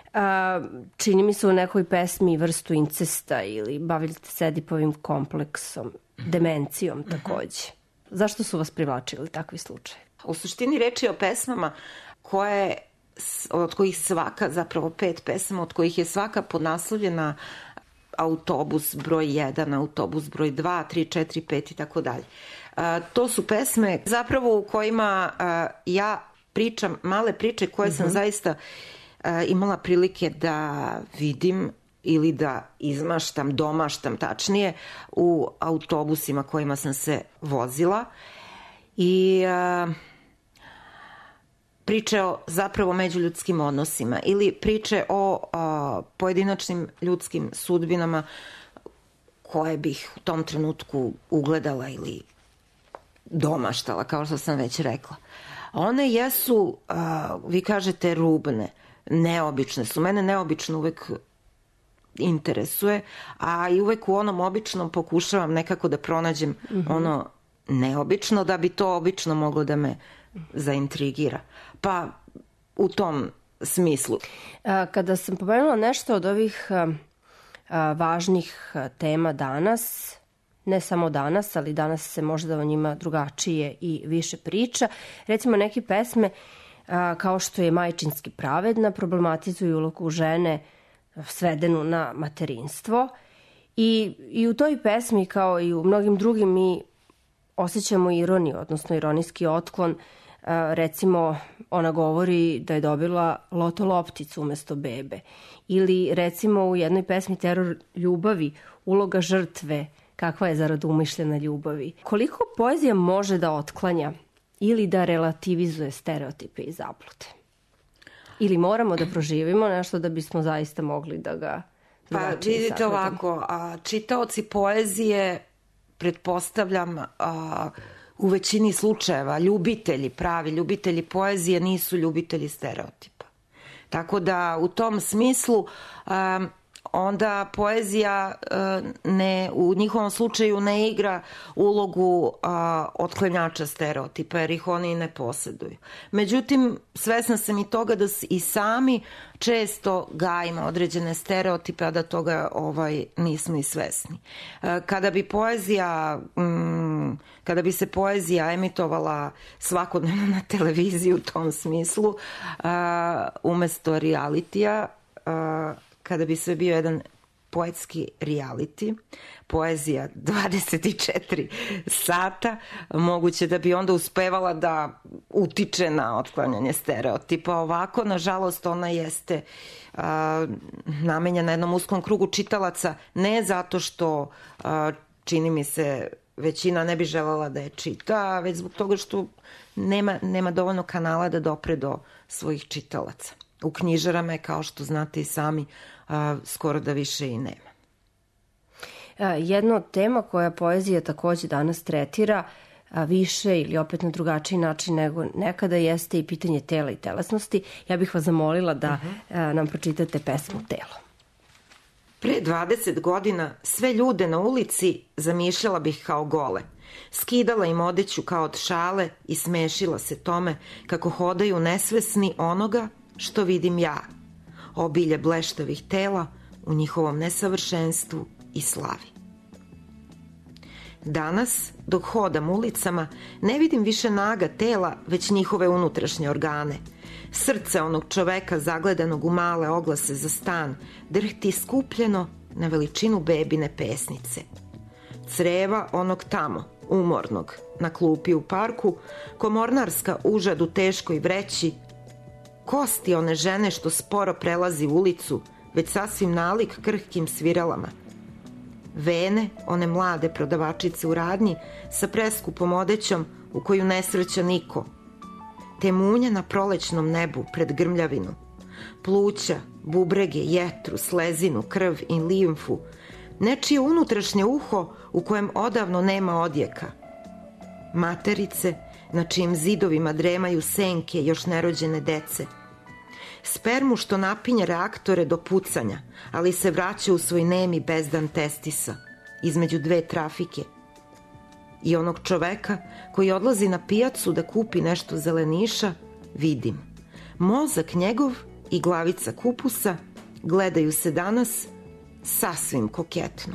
čini mi se u nekoj pesmi vrstu incesta ili bavite se Edipovim kompleksom, demencijom takođe. Zašto su vas privlačili takvi slučaje? U suštini reč je o pesmama koje, od kojih svaka, zapravo pet pesama, od kojih je svaka podnaslovljena autobus broj jedan, autobus broj dva, tri, četiri, pet i tako dalje. To su pesme zapravo u kojima ja pričam male priče koje sam uh-huh. zaista imala prilike da vidim ili da izmaštam, domaštam tačnije u autobusima kojima sam se vozila i uh, priče o zapravo međuljudskim odnosima ili priče o uh, pojedinačnim ljudskim sudbinama koje bih u tom trenutku ugledala ili domaštala, kao što sam već rekla. One jesu, uh, vi kažete, rubne, neobične su. Mene neobično uvek interesuje, a i uvek u onom običnom pokušavam nekako da pronađem mm-hmm. ono neobično, da bi to obično moglo da me zaintrigira. Pa u tom smislu. Kada sam pomenula nešto od ovih važnih tema danas, ne samo danas, ali danas se možda o njima drugačije i više priča, recimo neke pesme kao što je Majčinski pravedna problematizuju ulogu žene svedenu na materinstvo i, i u toj pesmi kao i u mnogim drugim mi osjećamo ironiju, odnosno ironijski otklon. Recimo ona govori da je dobila loto lopticu umesto bebe ili recimo u jednoj pesmi Teror ljubavi uloga žrtve kakva je zarad umišljena ljubavi. Koliko poezija može da otklanja ili da relativizuje stereotipe i zablude? Ili moramo da proživimo nešto da bismo zaista mogli da ga pa vidite ovako, a čitaoci poezije pretpostavljam a, u većini slučajeva ljubitelji, pravi ljubitelji poezije nisu ljubitelji stereotipa. Tako da u tom smislu a, onda poezija ne, u njihovom slučaju ne igra ulogu a, otklanjača stereotipa, jer ih oni ne posjeduju. Međutim, svesna sam i toga da i sami često gajimo određene stereotipe, a da toga ovaj, nismo i svesni. Kada bi poezija, mm, kada bi se poezija emitovala svakodnevno na televiziji u tom smislu, a, umesto realitija, a, kada bi sve bio jedan poetski reality, poezija dvadeset četiri sata, moguće da bi onda uspevala da utiče na otklanjanje stereotipa. Ovako, nažalost, ona jeste a, namenjena jednom uskom krugu čitalaca, ne zato što, a, čini mi se, većina ne bi želela da je čita, već zbog toga što nema, nema dovoljno kanala da dopre do svojih čitalaca. U knjižarama je, kao što znate i sami, a, skoro da više i nema. Jedna od tema koja poezija takođe danas tretira a, više ili opet na drugačiji način nego nekada jeste i pitanje tela i telesnosti. Ja bih vas zamolila da uh-huh. a, nam pročitate pesmu Telo. Pre dvadeset godina sve ljude na ulici zamišljala bih kao gole. Skidala im odeću kao od šale i smešila se tome kako hodaju nesvesni onoga što vidim ja, obilje bleštavih tela u njihovom nesavršenstvu i slavi. Danas, dok hodam ulicama, ne vidim više naga tela, već njihove unutrašnje organe. Srce onog čoveka zagledanog u male oglase za stan drhti skupljeno na veličinu bebine pesnice. Creva onog tamo, umornog, na klupi u parku, komornarska užad u teškoj vreći, kosti one žene što sporo prelazi ulicu, već sasvim nalik krhkim sviralama. Vene one mlade prodavačice u radnji sa preskupom odećom u koju ne sreća niko. Te munje na prolećnom nebu pred grmljavinu. Pluća, bubrege, jetru, slezinu, krv i limfu. Nečije unutrašnje uho u kojem odavno nema odjeka. Materice na čijim zidovima dremaju senke još nerođene dece. Spermu što napinje reaktore do pucanja, ali se vraća u svoj nemi bezdan testisa, između dve trafike. I onog čoveka koji odlazi na pijacu da kupi nešto zeleniša, vidim. Mozak njegov i glavica kupusa gledaju se danas sasvim koketno.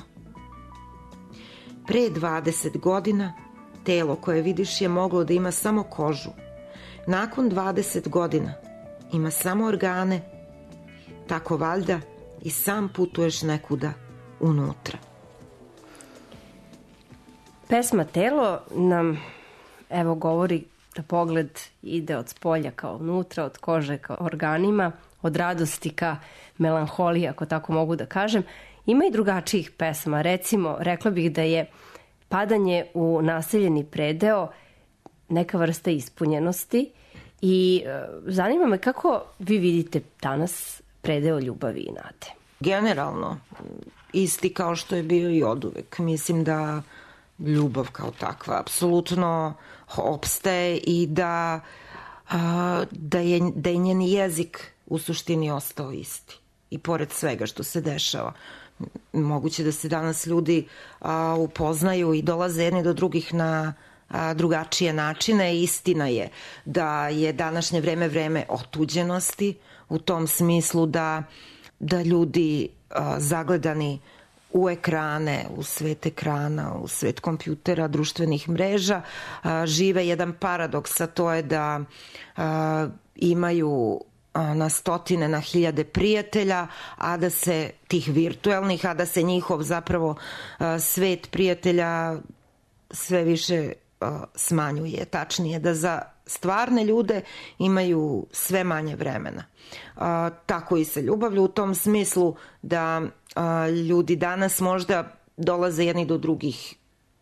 Pre dvadeset godina telo koje vidiš je moglo da ima samo kožu. Nakon dvadeset godina ima samo organe, tako valjda i sam putuješ nekuda unutra. Pesma Telo nam, evo, govori da pogled ide od spolja kao unutra, od kože ka organima, od radosti ka melanholiji, ako tako mogu da kažem. Ima i drugačijih pesama. Recimo, rekla bih da je padanje u naseljeni predeo neka vrsta ispunjenosti i e, zanima me kako vi vidite danas predeo ljubavi i nade. Generalno, isti kao što je bio i oduvek. Mislim da ljubav kao takva apsolutno opstaje i da, a, da, je, da je njen jezik u suštini ostao isti. I pored svega što se dešava. Moguće da se danas ljudi a, upoznaju i dolaze jedni do drugih na a, drugačije načine. Istina je da je današnje vreme vreme otuđenosti u tom smislu da, da ljudi a, zagledani u ekrane, u svet ekrana, u svet kompjutera, društvenih mreža, a, žive jedan paradoks, a to je da a, imaju na stotine, na hiljade prijatelja, a da se tih virtuelnih, a da se njihov zapravo svet prijatelja sve više smanjuje. Tačnije da za stvarne ljude imaju sve manje vremena. Tako i sa ljubavlju u tom smislu da ljudi danas možda dolaze jedni do drugih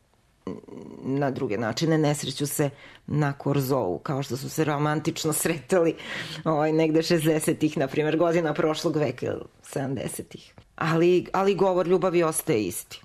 na druge načine, ne sreću se na korzovu, kao što su se romantično sretali ovaj, negde šezdesetih, na primjer, godina prošlog veka, sedamdesetih. Ali, ali govor ljubavi ostaje isti.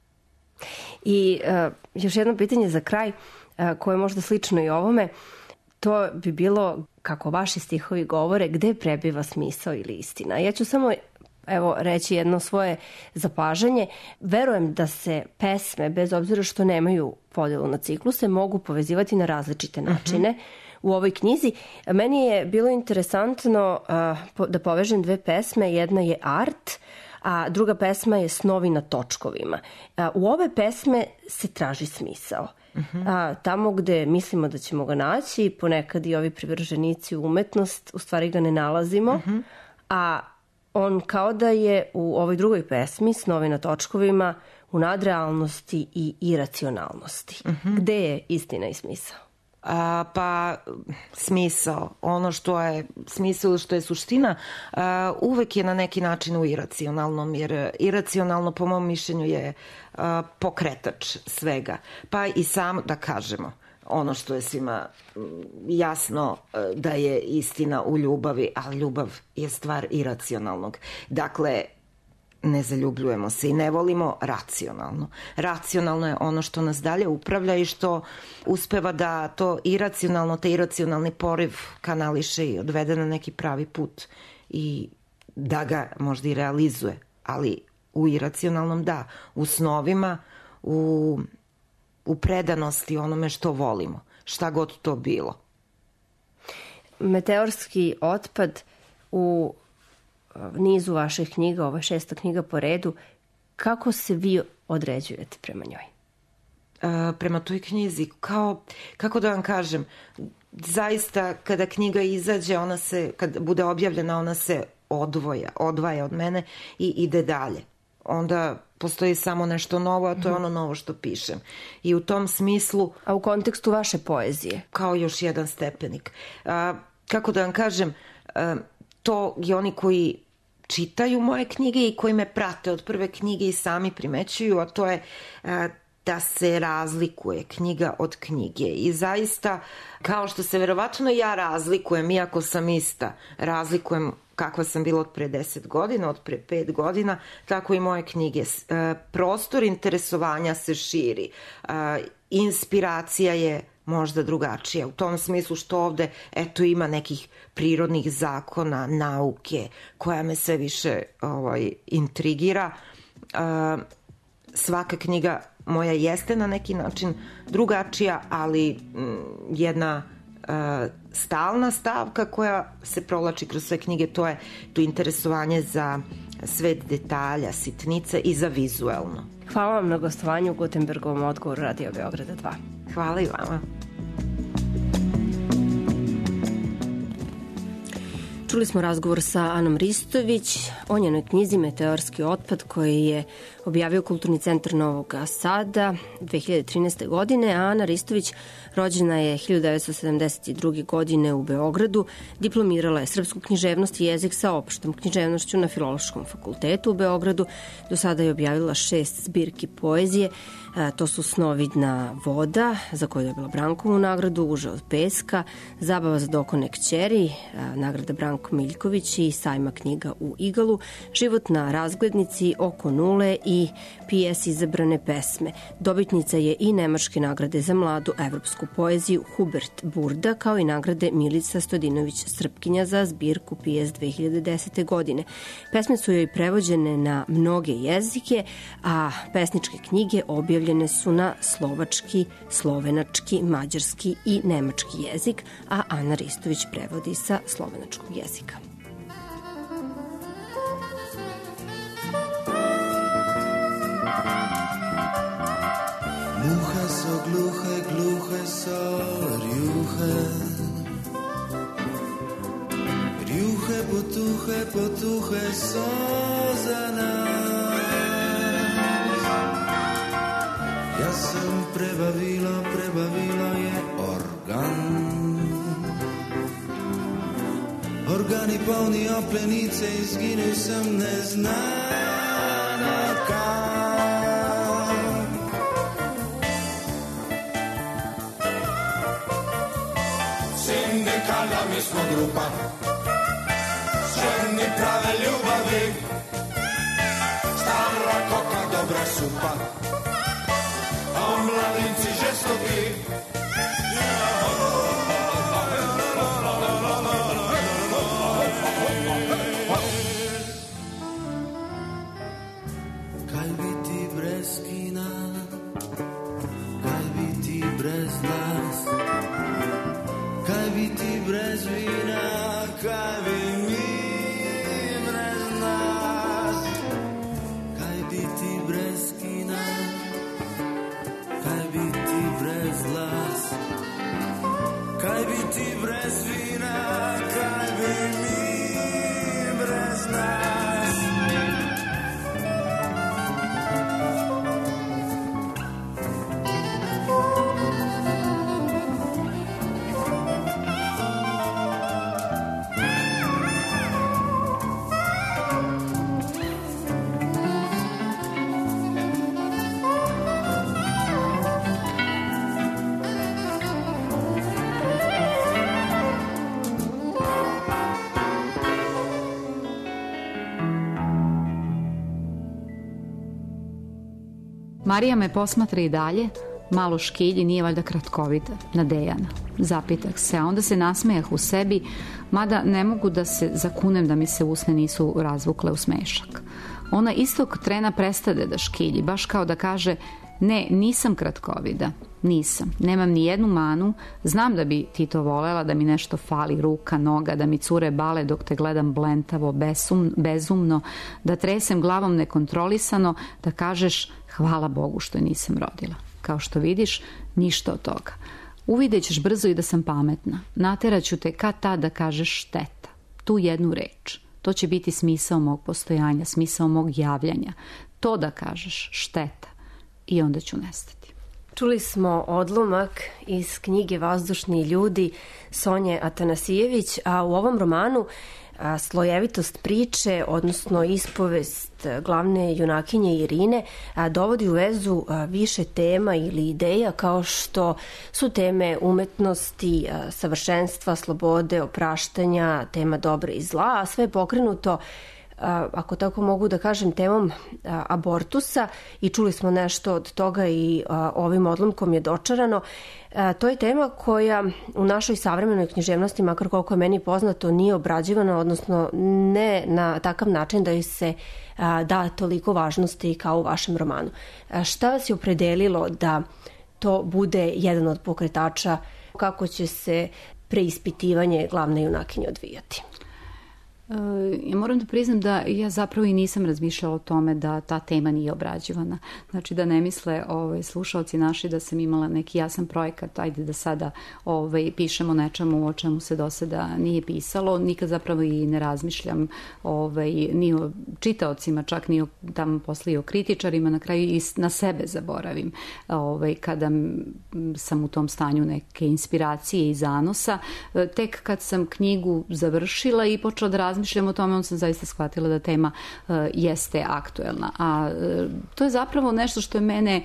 I uh, još jedno pitanje za kraj, uh, koje je možda slično i ovome, to bi bilo, kako vaši stihovi govore, gde prebiva smisao ili istina. Ja ću samo evo reći jedno svoje zapažanje. Verujem da se pesme, bez obzira što nemaju podelu na cikluse, mogu povezivati na različite načine. Uh-huh. U ovoj knjizi meni je bilo interesantno uh, da povežem dve pesme. Jedna je Art, a druga pesma je Snovi na točkovima. Uh, u ove pesme se traži smisao. Uh-huh. A, tamo gde mislimo da ćemo ga naći, ponekad i ovi privrženici u umetnost, u stvari ga ne nalazimo, uh-huh. a on kao da je u ovoj drugoj pesmi, Snovi na točkovima, u nadrealnosti i iracionalnosti. Uh-huh. Gde je istina i smisao? A, pa smisao, ono što je smisao, što je suština, a, uvek je na neki način u iracionalnom, jer iracionalno po mom mišljenju je a, pokretač svega. Pa i sam, da kažemo, ono što je svima jasno da je istina u ljubavi, ali ljubav je stvar iracionalnog. Dakle, ne zaljubljujemo se i ne volimo racionalno. Racionalno je ono što nas dalje upravlja i što uspeva da to iracionalno, te iracionalni poriv kanališe i odvede na neki pravi put i da ga možda i realizuje. Ali u iracionalnom da, u snovima, u, u predanosti onome što volimo, šta god to bilo. Meteorski otpad u nizu vaših knjiga, ova šesta knjiga po redu, kako se vi određujete prema njoj? E, prema toj knjizi, kao, kako da vam kažem, zaista kada knjiga izađe, ona se, kad bude objavljena, ona se odvoja, odvaja od mene i ide dalje. Onda postoji samo nešto novo, a to je ono novo što pišem. I u tom smislu... A u kontekstu vaše poezije? Kao još jedan stepenik. A, kako da vam kažem, a, to je oni koji čitaju moje knjige i koji me prate od prve knjige i sami primećuju, a to je a, da se razlikuje knjiga od knjige. I zaista, kao što se verovatno ja razlikujem, iako sam ista, razlikujem kakva sam bila od pre deset godina, od pre pet godina, tako i moje knjige. Prostor interesovanja se širi. Inspiracija je možda drugačija. U tom smislu što ovde, eto, ima nekih prirodnih zakona, nauke, koja me sve više ovaj, intrigira. Svaka knjiga moja jeste na neki način drugačija, ali m, jedna uh, stalna stavka koja se provlači kroz sve knjige, to je to interesovanje za svet detalja, sitnice i za vizuelno. Hvala vam na gostovanju u Gutenbergovom odgovoru Radio Beograda dva. Hvala i vama. Čuli smo razgovor sa Anom Ristović o njenoj knjizi Meteorski otpad koji je objavio Kulturni centar Novog Sada dve hiljade trinaeste. godine, a Ana Ristović rođena je hiljadu devetsto sedamdeset druge. godine u Beogradu, diplomirala je srpsku književnost i jezik sa opštom književnošću na Filološkom fakultetu u Beogradu. Do sada je objavila šest zbirki poezije. To su Snovidna voda, za koju je dobila Brankovu nagradu, Uže od peska, Zabava za dokone kćeri, nagrada Branko Miljković i Sajma knjiga u Igalu, Život na razglednici, Oko nule i P S izabrane pesme. Dobitnica je i Nemačke nagrade za mladu evropsku poeziju Hubert Burda, kao i nagrade Milica Stodinović Srpkinja za zbirku P S dve hiljade desete. godine. Pesme su joj prevođene na mnoge jezike, a pesničke knjige objavljene su na slovački, slovenački, mađarski i nemački jezik, a Ana Ristović prevodi sa slovenačkog jezika. Muhe so gluhe, gluhe so rjuhe. Rjuhe potuhe, potuhe so za nas. Ja sam prebavila, prebavila je organ. Organi polni oplenice, izginil sem neznano kam. Sindikalna mi smo grupa, ženi prave ljubavi, stara koka, dobra supa, a mladinci žestoki. Kaj bi ti brez kina, kaj bi ti brez nas, kaj bi ti brez vina, kaj bi mi brez nas, kaj bi ti brez kina, kaj bi ti brez las, kaj bi ti brez vina, kaj bi mi brez nas. Marija me posmatra i dalje, malo škilji, nije valjda kratkovita, na Dejana. Zapitak se, a onda se nasmejah u sebi, mada ne mogu da se zakunem da mi se usne nisu razvukle u smešak. Ona istog trena prestade da škilji, baš kao da kaže, ne, nisam kratkovida, nisam, nemam ni jednu manu, znam da bi ti to volela, da mi nešto fali, ruka, noga, da mi cure bale dok te gledam blentavo, besum, bezumno, da tresem glavom nekontrolisano, da kažeš hvala Bogu što je nisam rodila. Kao što vidiš, ništa od toga. Uvidećeš brzo i da sam pametna. Nateraću te kad tad da kažeš šteta. Tu jednu reč. To će biti smisao mog postojanja, smisao mog javljanja. To da kažeš šteta. I onda ću nestati. Čuli smo odlomak iz knjige Vazdušni ljudi Sonje Atanasijević, a u ovom romanu a, slojevitost priče, odnosno ispovest glavne junakinje Irine, a, dovodi u vezu a, više tema ili ideja kao što su teme umetnosti, a, savršenstva, slobode, opraštanja, tema dobra i zla, a sve je pokrenuto, ako tako mogu da kažem, temom abortusa i čuli smo nešto od toga i ovim odlomkom je dočarano. To je tema koja u našoj savremenoj književnosti, makar koliko je meni poznato, nije obrađivana, odnosno ne na takav način da joj se da toliko važnosti kao u vašem romanu. Šta vas je opredelilo da to bude jedan od pokretača, kako će se preispitivanje glavne junakinje odvijati? Ja moram da priznam da ja zapravo i nisam razmišljala o tome da ta tema nije obrađivana. Znači da ne misle ovaj, slušalci naši da sam imala neki jasan projekat, ajde da sada ovaj, pišemo nečemu o čemu se do sada nije pisalo. Nikad zapravo i ne razmišljam ovaj, ni o čitaocima, čak ni o, tamo posle i o kritičarima, na kraju i na sebe zaboravim. Ovaj, kada sam u tom stanju neke inspiracije i zanosa, tek kad sam knjigu završila i počela da razmišljam o tome, on sam zaista shvatila da tema uh, jeste aktuelna. A uh, to je zapravo nešto što je mene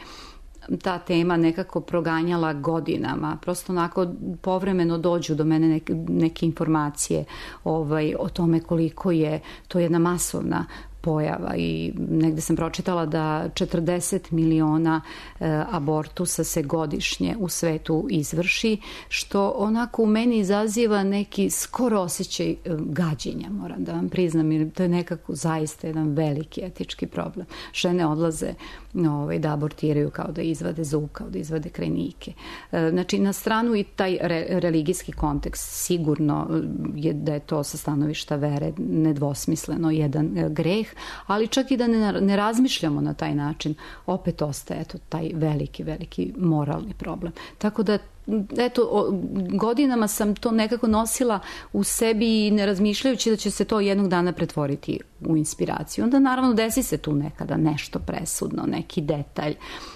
ta tema nekako proganjala godinama. Prosto onako povremeno dođu do mene neke, neke informacije ovaj, o tome koliko je to jedna masovna pojava i negde sam pročitala da četrdeset miliona e, abortusa se godišnje u svetu izvrši, što onako u meni izaziva neki skoro osjećaj e, gađenja, moram da vam priznam, jer to je nekako zaista jedan veliki etički problem. Žene odlaze ovaj, da abortiraju kao da izvade zub, kao da izvade krajnike. E, znači, na stranu i taj re, religijski kontekst sigurno je da je to sa stanovišta vere nedvosmisleno jedan e, greh, ali čak i da ne, ne razmišljamo na taj način, opet ostaje eto, taj veliki, veliki moralni problem. Tako da, eto, o, godinama sam to nekako nosila u sebi i ne razmišljajući da će se to jednog dana pretvoriti u inspiraciju. Onda naravno desi se tu nekada nešto presudno, neki detalj,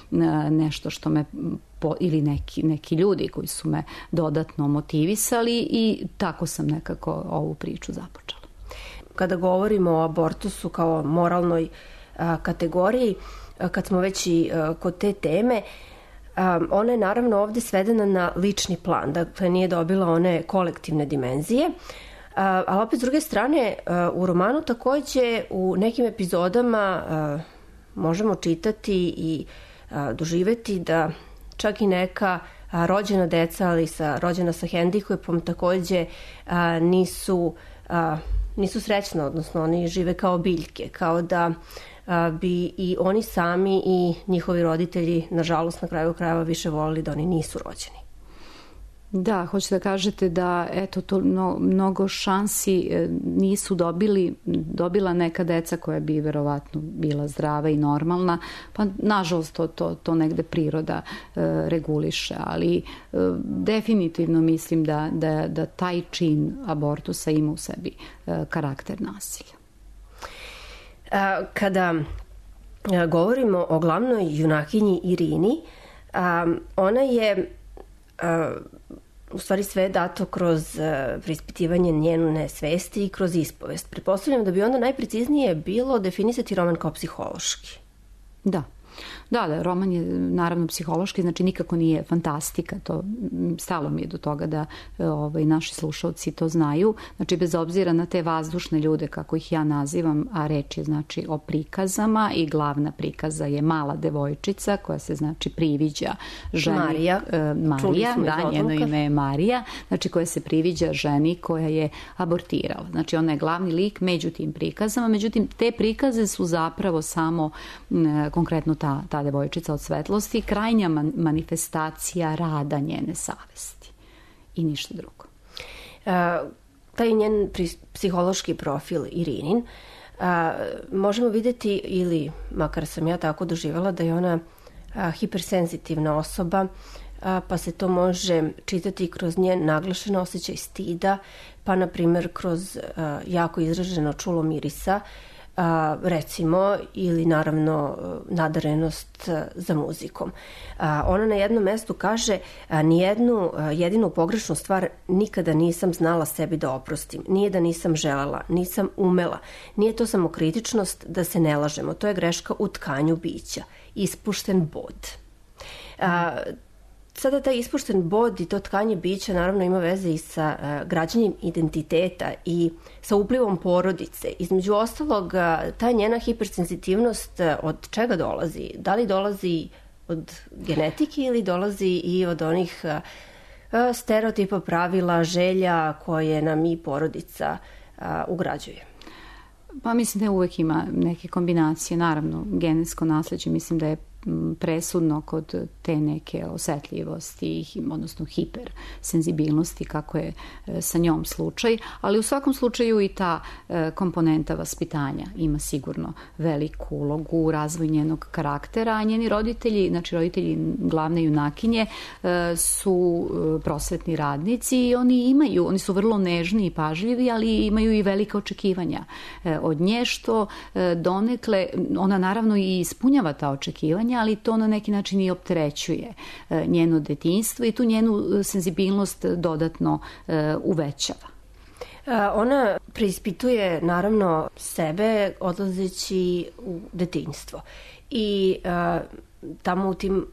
nešto što me, po, ili neki, neki ljudi koji su me dodatno motivisali i tako sam nekako ovu priču započela. Kada govorimo o abortusu kao moralnoj a, kategoriji, a, kad smo već i a, kod te teme, a, ona je naravno ovde svedena na lični plan, dakle nije dobila one kolektivne dimenzije, a, ali opet s druge strane a, u romanu takođe u nekim epizodama a, možemo čitati i a, doživeti da čak i neka a, rođena deca, ali sa, rođena sa hendikepom takođe a, nisu a, nisu srećna, odnosno oni žive kao biljke, kao da a, bi i oni sami i njihovi roditelji, nažalost, na kraju krajeva više volili da oni nisu rođeni. Da, hoćete da kažete da eto, to no, mnogo šansi nisu dobili, dobila neka deca koja bi verovatno bila zdrava i normalna, pa nažalost to, to, to negde priroda e, reguliše, ali e, definitivno mislim da, da, da taj čin abortusa ima u sebi e, karakter nasilja. A, kada a, govorimo o glavnoj junakinji Irini, a, ona je a, u stvari sve je dato kroz uh, preispitivanje njene svesti i kroz ispovest. Pretpostavljam da bi onda najpreciznije bilo definisati roman kao psihološki. Da. Da, da, roman je naravno psihološki, znači nikako nije fantastika, to stalo mi je do toga da ovaj, naši slušalci to znaju, znači bez obzira na te vazdušne ljude, kako ih ja nazivam, a reč je znači o prikazama i glavna prikaza je mala devojčica koja se znači priviđa ženi. Marija, e, Marija, da, njeno ime je Marija, znači koja se priviđa ženi koja je abortirala. Znači ona je glavni lik među tim prikazama, međutim te prikaze su zapravo samo m, konkretno ta, ta devojčica od svetlosti, krajnja manifestacija rada njene savesti i ništa drugo. A, taj njen psihološki profil Irinin a, možemo videti, ili makar sam ja tako doživjela, da je ona a, hipersenzitivna osoba, a, pa se to može čitati kroz njen naglašen osjećaj stida, pa na primjer kroz a, jako izraženo čulo mirisa, A, recimo, ili naravno nadarenost za muzikom. A, ona na jednom mestu kaže: a, nijednu a, jedinu pogrešnu stvar nikada nisam znala sebi da oprostim. Nije da nisam želela, nisam umela. Nije to samo kritičnost, da se ne lažemo. To je greška u tkanju bića. Ispušten bod. A, Sada taj ispušten bod i to tkanje bića naravno ima veze i sa uh, građanjem identiteta i sa uplivom porodice. Između ostalog, uh, ta njena hipersenzitivnost uh, od čega dolazi? Da li dolazi od genetike ili dolazi i od onih uh, uh, stereotipa, pravila, želja koje nam i porodica uh, ugrađuje? Pa mislim da uvek ima neke kombinacije, naravno genetsko nasleđe mislim da je presudno kod te neke osetljivosti, odnosno hipersenzibilnosti, kako je sa njom slučaj, ali u svakom slučaju i ta komponenta vaspitanja ima sigurno veliku ulogu u razvoju njenog karaktera, a njeni roditelji, znači roditelji glavne junakinje, su prosvetni radnici i oni imaju, oni su vrlo nežni i pažljivi, ali imaju i velika očekivanja od nje, što donekle, ona naravno i ispunjava ta očekivanja, ali to na neki način i opterećuje njeno detinjstvo i tu njenu senzibilnost dodatno uvećava. Ona preispituje naravno sebe odlazeći u detinjstvo i tamo u tim,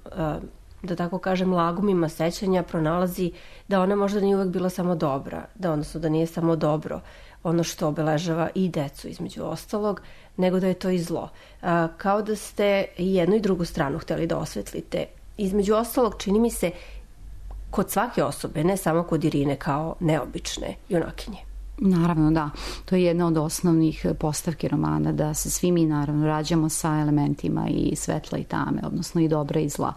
da tako kažem, lagumima sećanja pronalazi da ona možda nije uvek bila samo dobra, da odnosno da nije samo dobro ono što obeležava i decu između ostalog, nego da je to i zlo. Kao da ste jednu i drugu stranu hteli da osvetlite. Između ostalog, čini mi se, kod svake osobe, ne samo kod Irine kao neobične junakinje. Naravno, da. To je jedna od osnovnih postavki romana, da se svi mi naravno rađamo sa elementima i svetla i tame, odnosno i dobra i zla.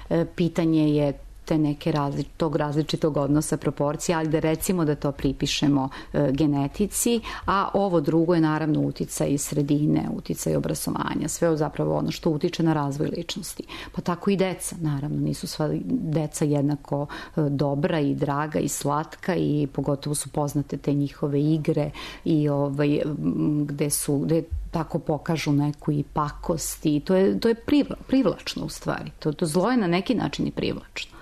Pitanje je te neke različ, tog različitog odnosa, proporcija, ali da recimo da to pripišemo e, genetici, a ovo drugo je naravno uticaj iz sredine, uticaj obrazovanja, sve zapravo ono što utiče na razvoj ličnosti. Pa tako i deca, naravno, nisu sva deca jednako e, dobra i draga i slatka i pogotovo su poznate te njihove igre i ovaj, gde su, gde tako pokažu neku i pakost i to je, to je privla, privlačno u stvari. To, to zlo je na neki način i privlačno.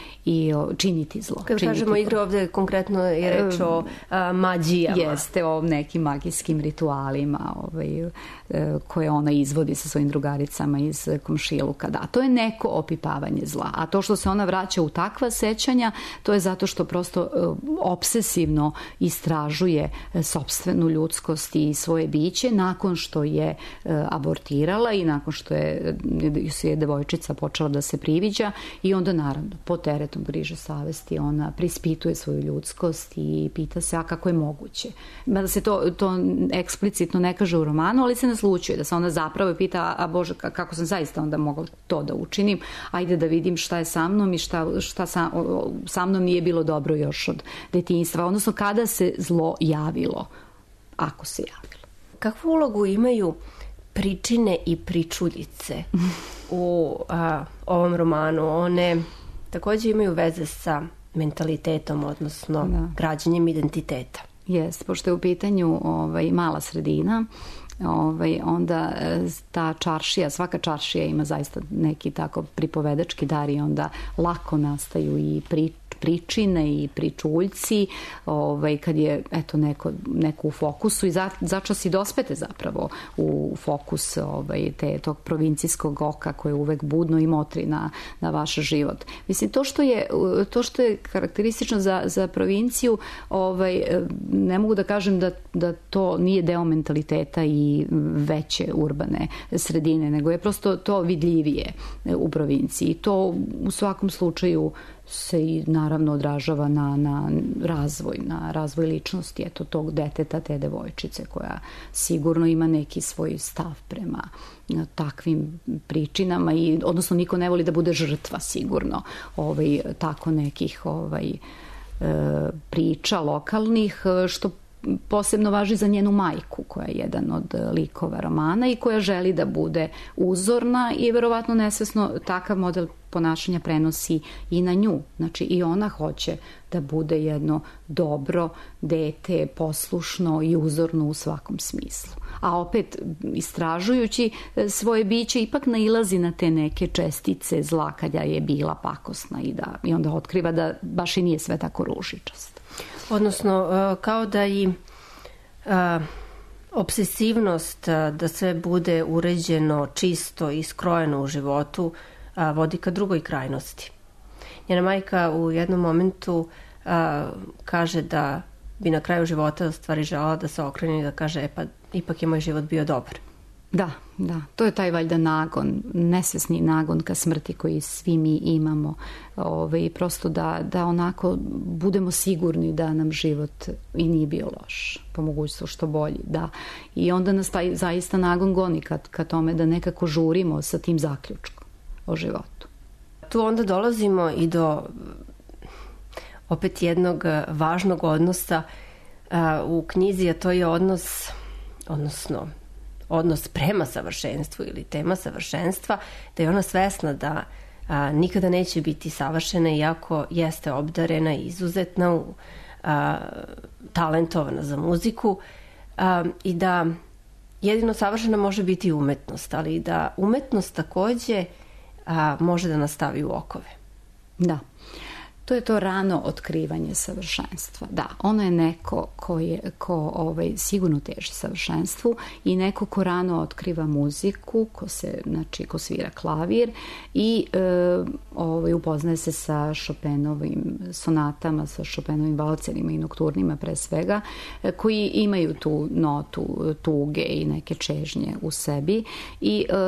I o, činiti zlo. Kad činiti kažemo igre, ovde konkretno je reč o a, mađijama. Jeste, o nekim magijskim ritualima ovaj, koje ona izvodi sa svojim drugaricama iz komšiluka. Da, to je neko opipavanje zla. A to što se ona vraća u takva sećanja, to je zato što prosto obsesivno istražuje sopstvenu ljudskost i svoje biće nakon što je abortirala i nakon što je, je devojčica počela da se priviđa i onda naravno po teretom griže savesti ona prispituje svoju ljudskost i pita se a kako je moguće. Mada se to, to eksplicitno ne kaže u romanu, ali se naslučuje da se ona zapravo pita a Bože kako sam zaista onda mogla to da učinim, ajde da vidim šta je sa mnom i šta, šta sa, sa mnom nije bilo dobro još od detinjstva, odnosno kada se zlo javilo, ako se javilo. Kakvu ulogu imaju pričine i pričuljice u a, ovom romanu? One takođe imaju veze sa mentalitetom, odnosno da. građenjem identiteta. Jes, pošto je u pitanju ovaj, mala sredina, ovaj, onda ta čaršija, svaka čaršija ima zaista neki tako pripovedački dar i onda lako nastaju i priče pričine i pričuljci, ovaj, kad je eto, neko, neko u fokusu i za, začas i dospete zapravo u fokus ovaj, te, tog provincijskog oka koje je uvek budno i motri na, na vaš život. Mislim, to što je, to što je karakteristično za, za provinciju, ovaj, ne mogu da kažem da, da to nije deo mentaliteta i veće urbane sredine, nego je prosto to vidljivije u provinciji. I to u svakom slučaju se i naravno odražava na, na razvoj, na razvoj ličnosti eto tog deteta, te devojčice koja sigurno ima neki svoj stav prema takvim pričinama i odnosno niko ne voli da bude žrtva sigurno ovaj, tako nekih ovaj, priča lokalnih, što posebno važi za njenu majku koja je jedan od likova romana i koja želi da bude uzorna i verovatno nesvesno takav model ponašanja prenosi i na nju. Znači i ona hoće da bude jedno dobro dete, poslušno i uzorno u svakom smislu. A opet istražujući svoje biće ipak nailazi na te neke čestice zla kada je bila pakosna i, da, i onda otkriva da baš i nije sve tako ružičasto. Odnosno, kao da i a, obsesivnost a, da sve bude uređeno, čisto i skrojeno u životu a, vodi ka drugoj krajnosti. Njena majka u jednom momentu a, kaže da bi na kraju života u stvari želala da se okrene i da kaže, e pa ipak je moj život bio dobar. Da, da, to je taj valjda nagon, nesvesni nagon ka smrti koji svi mi imamo. Ove, prosto da, da onako budemo sigurni da nam život i nije bio loš, po mogućstvu što bolji, da. I onda nas taj zaista nagon goni ka, ka tome da nekako žurimo sa tim zaključkom. o životu. Tu onda dolazimo i do opet jednog važnog odnosa u knjizi, a to je odnos, odnosno odnos prema savršenstvu ili tema savršenstva, da je ona svesna da a, nikada neće biti savršena iako jeste obdarena i izuzetna, a, talentovana za muziku a, i da jedino savršena može biti umetnost, ali da umetnost takođe a, može da nastavi u okove. Da. To je to rano otkrivanje savršenstva. Da, ono je neko ko, je, ko ovaj, sigurno teži savršenstvu i neko ko rano otkriva muziku, ko, se, znači, ko svira klavir i e, ovaj, upoznaje se sa Chopinovim sonatama, sa Chopinovim valcerima i nokturnima pre svega, e, koji imaju tu notu tuge i neke čežnje u sebi i e,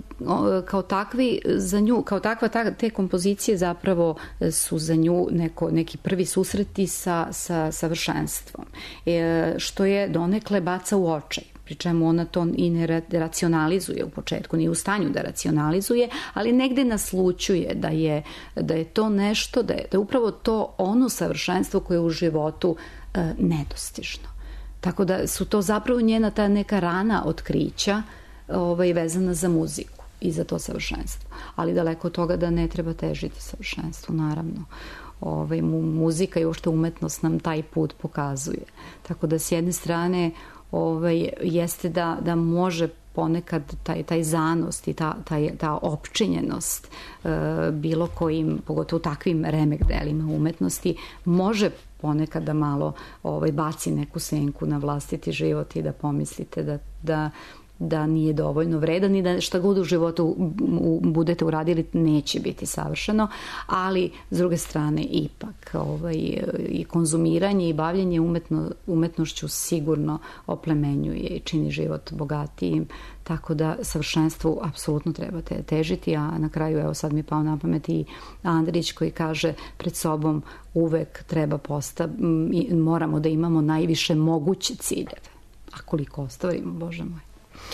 o, kao takvi za nju, kao takva ta, te kompozicije zapravo su za nju Neko, neki prvi susreti sa, sa savršenstvom, e, što je donekle baca u očaj, pri čemu ona to i ne racionalizuje u početku, nije u stanju da racionalizuje, ali negde naslućuje da je, da je to nešto, da je, da je upravo to ono savršenstvo koje je u životu e, nedostižno. Tako da su to zapravo njena ta neka rana otkrića ovaj, vezana za muziku i za to savršenstvo. Ali daleko od toga da ne treba težiti savršenstvu, naravno. Ovaj, mu, muzika i uopšte umetnost nam taj put pokazuje. Tako da s jedne strane ovaj, jeste da, da može ponekad taj, taj zanost i ta, taj, ta opčinjenost e, bilo kojim, pogotovo takvim remek delima umetnosti, može ponekad da malo ovaj, baci neku senku na vlastiti život i da pomislite da, da da nije dovoljno vredan i da šta god u životu budete uradili neće biti savršeno, ali s druge strane ipak ovaj, i konzumiranje i bavljenje umetno, umetnošću sigurno oplemenjuje i čini život bogatijim, tako da savršenstvu apsolutno treba te težiti, a na kraju evo sad mi je pao na pamet i Andrić koji kaže pred sobom uvek treba postav, moramo da imamo najviše moguće ciljeve, a koliko ostvarimo, Bože moj.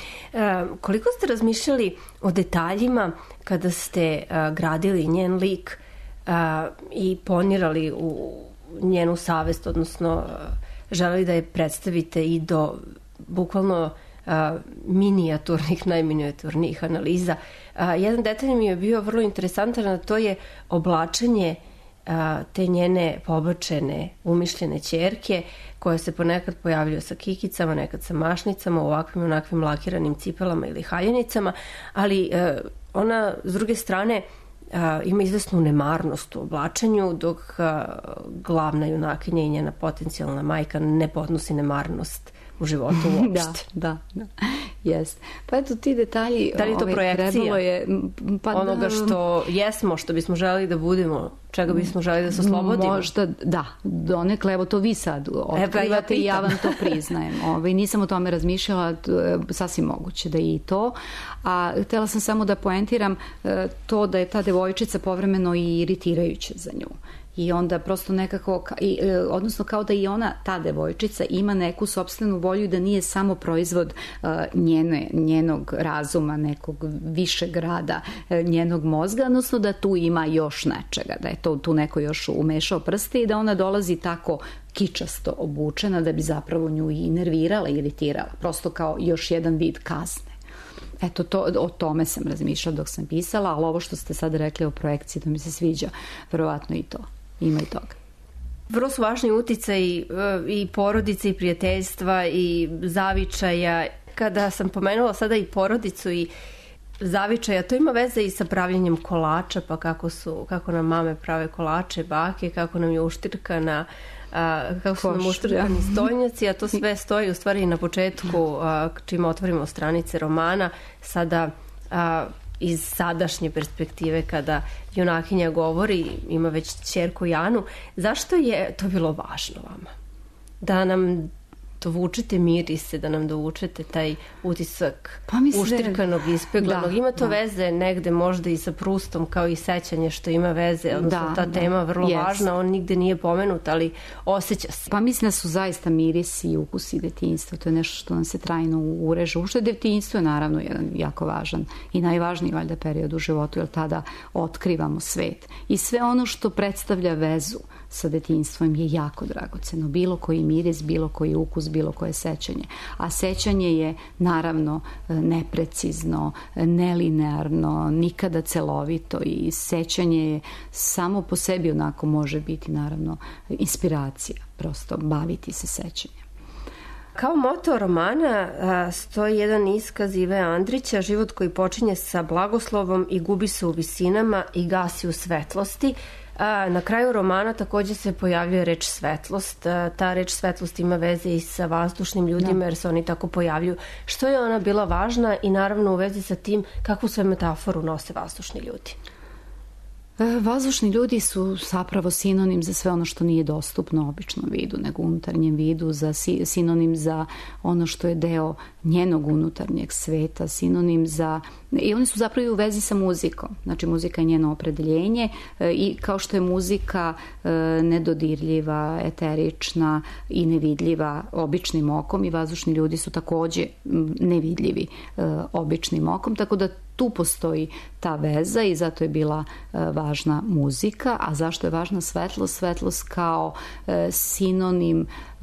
E, koliko ste razmišljali o detaljima kada ste a, gradili njen lik a, i ponirali u njenu savest, odnosno a, želeli da je predstavite i do bukvalno a, minijaturnih, najminijaturnih analiza. A, jedan detalj mi je bio vrlo interesantan, a to je oblačenje a, te njene pobačene, umišljene ćerke, koja se ponekad pojavljaju sa kikicama, nekad sa mašnicama, u ovakvim onakvim lakiranim cipelama ili haljenicama, ali e, ona s druge strane a, ima izvesnu nemarnost u oblačenju, dok a, glavna junakinja i njena potencijalna majka ne podnosi nemarnost u životu uopšte. Da, da, da. Yes. Pa eto ti detalji... Da li je to ovaj, projekcija je, pa onoga da, što jesmo, što bismo želeli da budemo, čega bismo želeli da se oslobodimo? Možda, da. Donekle, evo to vi sad otkrivate i ja vam to priznajem. Ovaj, nisam o tome razmišljala, sasvim moguće da je i to. A htela sam samo da poentiram to da je ta devojčica povremeno i iritirajuća za nju. I onda prosto nekako, i, odnosno kao da i ona, ta devojčica, ima neku sopstvenu volju da nije samo proizvod uh, njene, njenog razuma, nekog višeg rada, uh, njenog mozga, odnosno da tu ima još nečega, da je to tu neko još umešao prste i da ona dolazi tako kičasto obučena da bi zapravo nju i nervirala i iritirala, prosto kao još jedan vid kazne. Eto, to, o tome sam razmišljala dok sam pisala, ali ovo što ste sad rekli o projekciji, to mi se sviđa, verovatno i to. Ima i toga. Vrlo su važni uticaj i porodice i prijateljstva i zavičaja. Kada sam pomenula sada i porodicu i zavičaja, to ima veze i sa pravljenjem kolača, pa kako su, kako nam mame prave kolače, bake, kako nam je uštirkana, a, kako su nam uštirkani stojnjaci, a to sve stoji u stvari na početku, a, čim otvorimo stranice romana, sada a, iz sadašnje perspektive kada junakinja govori, ima već ćerku Janu. Zašto je to bilo važno vama? Da nam dovučete mirise, da nam dovučete taj utisak pa mislim, uštrkanog, ispeglanog. Da, ima to da. veze negde možda i sa Prustom, kao i sećanje što ima veze, odnosno da, ta da, tema vrlo yes. važna, on nigde nije pomenut, ali osjeća se. Pa mislim da su zaista mirisi i ukusi detinjstva, to je nešto što nam se trajno ureže. Ušte detinjstvo je naravno jedan jako važan i najvažniji valjda period u životu, jer tada otkrivamo svet. I sve ono što predstavlja vezu sa detinjstvom je jako dragoceno. Bilo koji miris, bilo koji ukus, bilo koje sećanje. A sećanje je naravno neprecizno, nelinearno, nikada celovito i sećanje je samo po sebi onako može biti naravno inspiracija, prosto baviti se sećanjem. Kao moto romana a, stoji jedan iskaz Ive Andrića, život koji počinje sa blagoslovom i gubi se u visinama i gasi u svetlosti. A, na kraju romana takođe se pojavljuje reč svetlost. A, ta reč svetlost ima veze i sa vazdušnim ljudima, da. Jer se oni tako pojavljuju. Što je ona bila važna i naravno u vezi sa tim kakvu sve metaforu nose vazdušni ljudi? Vazdušni ljudi su zapravo sinonim za sve ono što nije dostupno u običnom vidu, nego u unutarnjem vidu, za sinonim za ono što je deo njenog unutarnjeg sveta, sinonim za... I oni su zapravo i u vezi sa muzikom. Znači, muzika je njeno opredeljenje i kao što je muzika nedodirljiva, eterična i nevidljiva običnim okom, i vazdušni ljudi su takođe nevidljivi običnim okom, tako da tu postoji ta veza i zato je bila važna muzika. A zašto je važna svetlost? Svetlost kao sinonim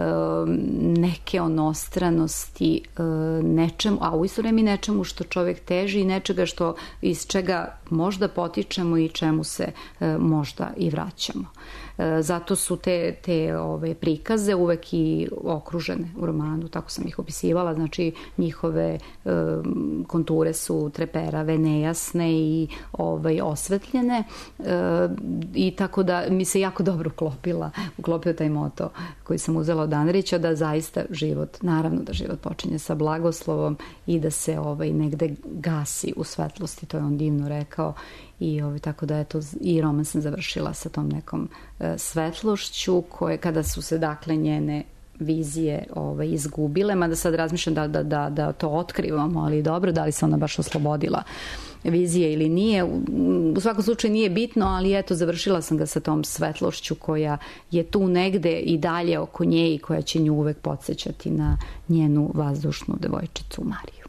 neke onostranosti nečemu, a u isto vreme nečemu što čovjek teži i nečega što iz čega možda potičemo i čemu se možda i vraćamo. Zato su te, te ove prikaze uvek i okružene u romanu, tako sam ih opisivala, znači njihove e, konture su treperave, nejasne i ovaj, osvetljene e, i tako da mi se jako dobro uklopila, uklopio taj moto koji sam uzela od Andrića, da zaista život, naravno da život počinje sa blagoslovom i da se ovaj, negde gasi u svetlosti, to je on divno rekao. I ovaj, tako da eto, i roman sam završila sa tom nekom e, svetlošću koje kada su se dakle njene vizije ovaj, izgubile, mada sad razmišljam da, da, da, da to otkrivamo, ali dobro, da li se ona baš oslobodila vizije ili nije. U, u svakom slučaju nije bitno, ali eto, završila sam ga sa tom svetlošću koja je tu negde i dalje oko nje i koja će nju uvek podsjećati na njenu vazdušnu devojčicu Mariju.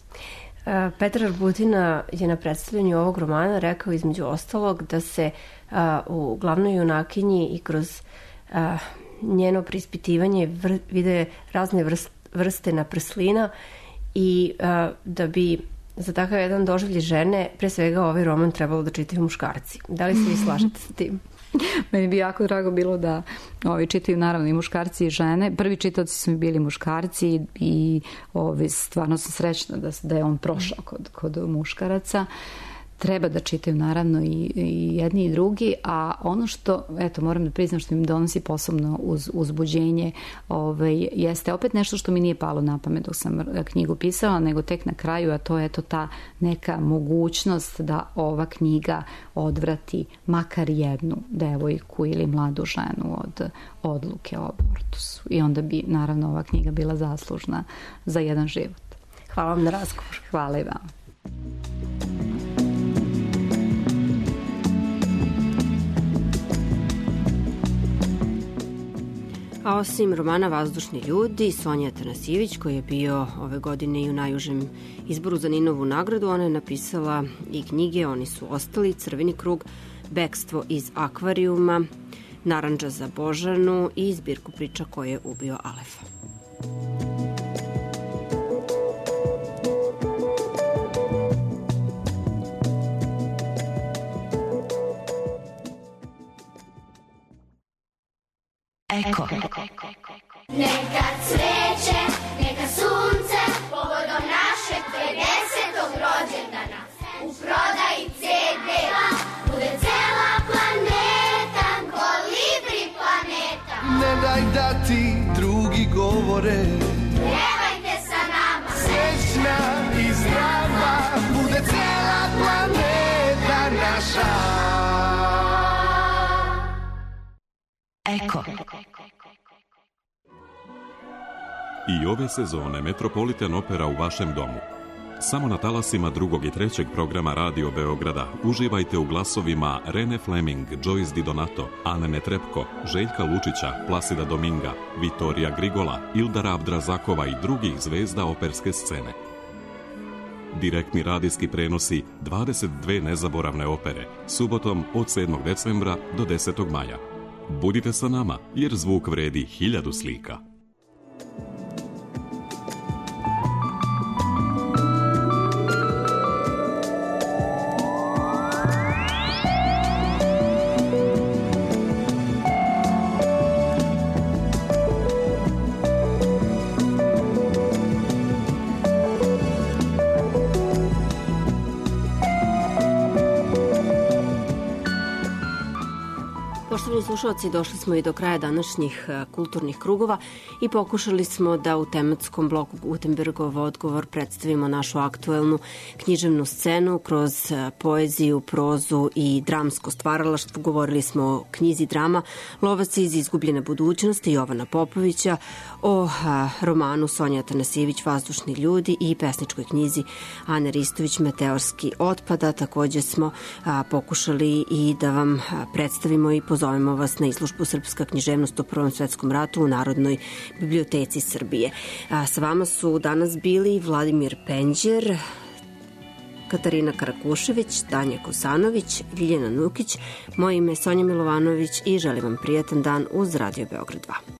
Petar Arbutina je na predstavljanju ovog romana rekao između ostalog da se a, u glavnoj junakinji i kroz a, njeno preispitivanje vr, vide razne vrst, vrste naprslina i a, da bi za takav jedan doživljaj žene pre svega ovaj roman trebalo da čitaju muškarci. Da li se vi slažete sa tim? Meni bi jako drago bilo da ovi čitaju naravno i muškarci i žene. Prvi čitaoci su mi bili muškarci i ovi, stvarno sam srećna da, da je on prošao kod, kod muškaraca. Treba da čitaju naravno i, i jedni i drugi, a ono što, eto, moram da priznam što mi donosi posebno uz, uzbuđenje, ovaj, jeste opet nešto što mi nije palo na pamet dok sam knjigu pisala, nego tek na kraju, a to je eto ta neka mogućnost da ova knjiga odvrati makar jednu devojku ili mladu ženu od odluke o abortusu. I onda bi, naravno, ova knjiga bila zaslužna za jedan život. Hvala vam na razgovor. Hvala i vama. A osim romana Vazdušni ljudi, Sonja Atanasijević, koji je bio ove godine i u najužem izboru za Ninovu nagradu, ona je napisala i knjige Oni su ostali, Crveni krug, Bekstvo iz akvarijuma, Narandža za Božanu i zbirku priča Ko je ubio Alefa. Eko. Neka cveće, neka sunce, povodom našeg pedesetog rođendana. U prodaji ce de bude cela planeta, kolibri planeta. Ne daj da ti drugi govore, Pevajte sa nama. Srećna i zdrava bude cela planeta naša. Eko. I ove sezone Metropolitan Opera u vašem domu. Samo na talasima drugog i trećeg programa Radio Beograda uživajte u glasovima Rene Fleming, Joyce Di Donato, Ane Netrebko, Željka Lučića, Plasida Dominga, Vitorija Grigola, Ildara Abdrazakova i drugih zvezda operske scene. Direktni radijski prenosi dvadeset dve nezaboravne opere, subotom od sedmog decembra do desetog maja. Budite sa nama, jer zvuk vredi hiljadu slika. Poštovani slušalci, došli smo i do kraja današnjih kulturnih krugova i pokušali smo da u tematskom bloku Gutenbergov odgovor predstavimo našu aktuelnu književnu scenu kroz poeziju, prozu i dramsko stvaralaštvo. Govorili smo o knjizi drama Lovac iz izgubljene budućnosti Jovana Popovića, o romanu Sonje Atanasijević Vazdušni ljudi i pesničkoj knjizi Ane Ristović Meteorski otpada. Takođe smo pokušali i da vam predstavimo i pozovemo vas na izložbu Srpska književnost u Prvom svetskom ratu u Narodnoj biblioteci Srbije. A sa vama su danas bili Vladimir Penđer, Katarina Karakušević, Tanja Kosanović, Ljiljana Nukić. Moje ime je Sonja Milovanović i želim vam prijatan dan uz Radio Beograd dva.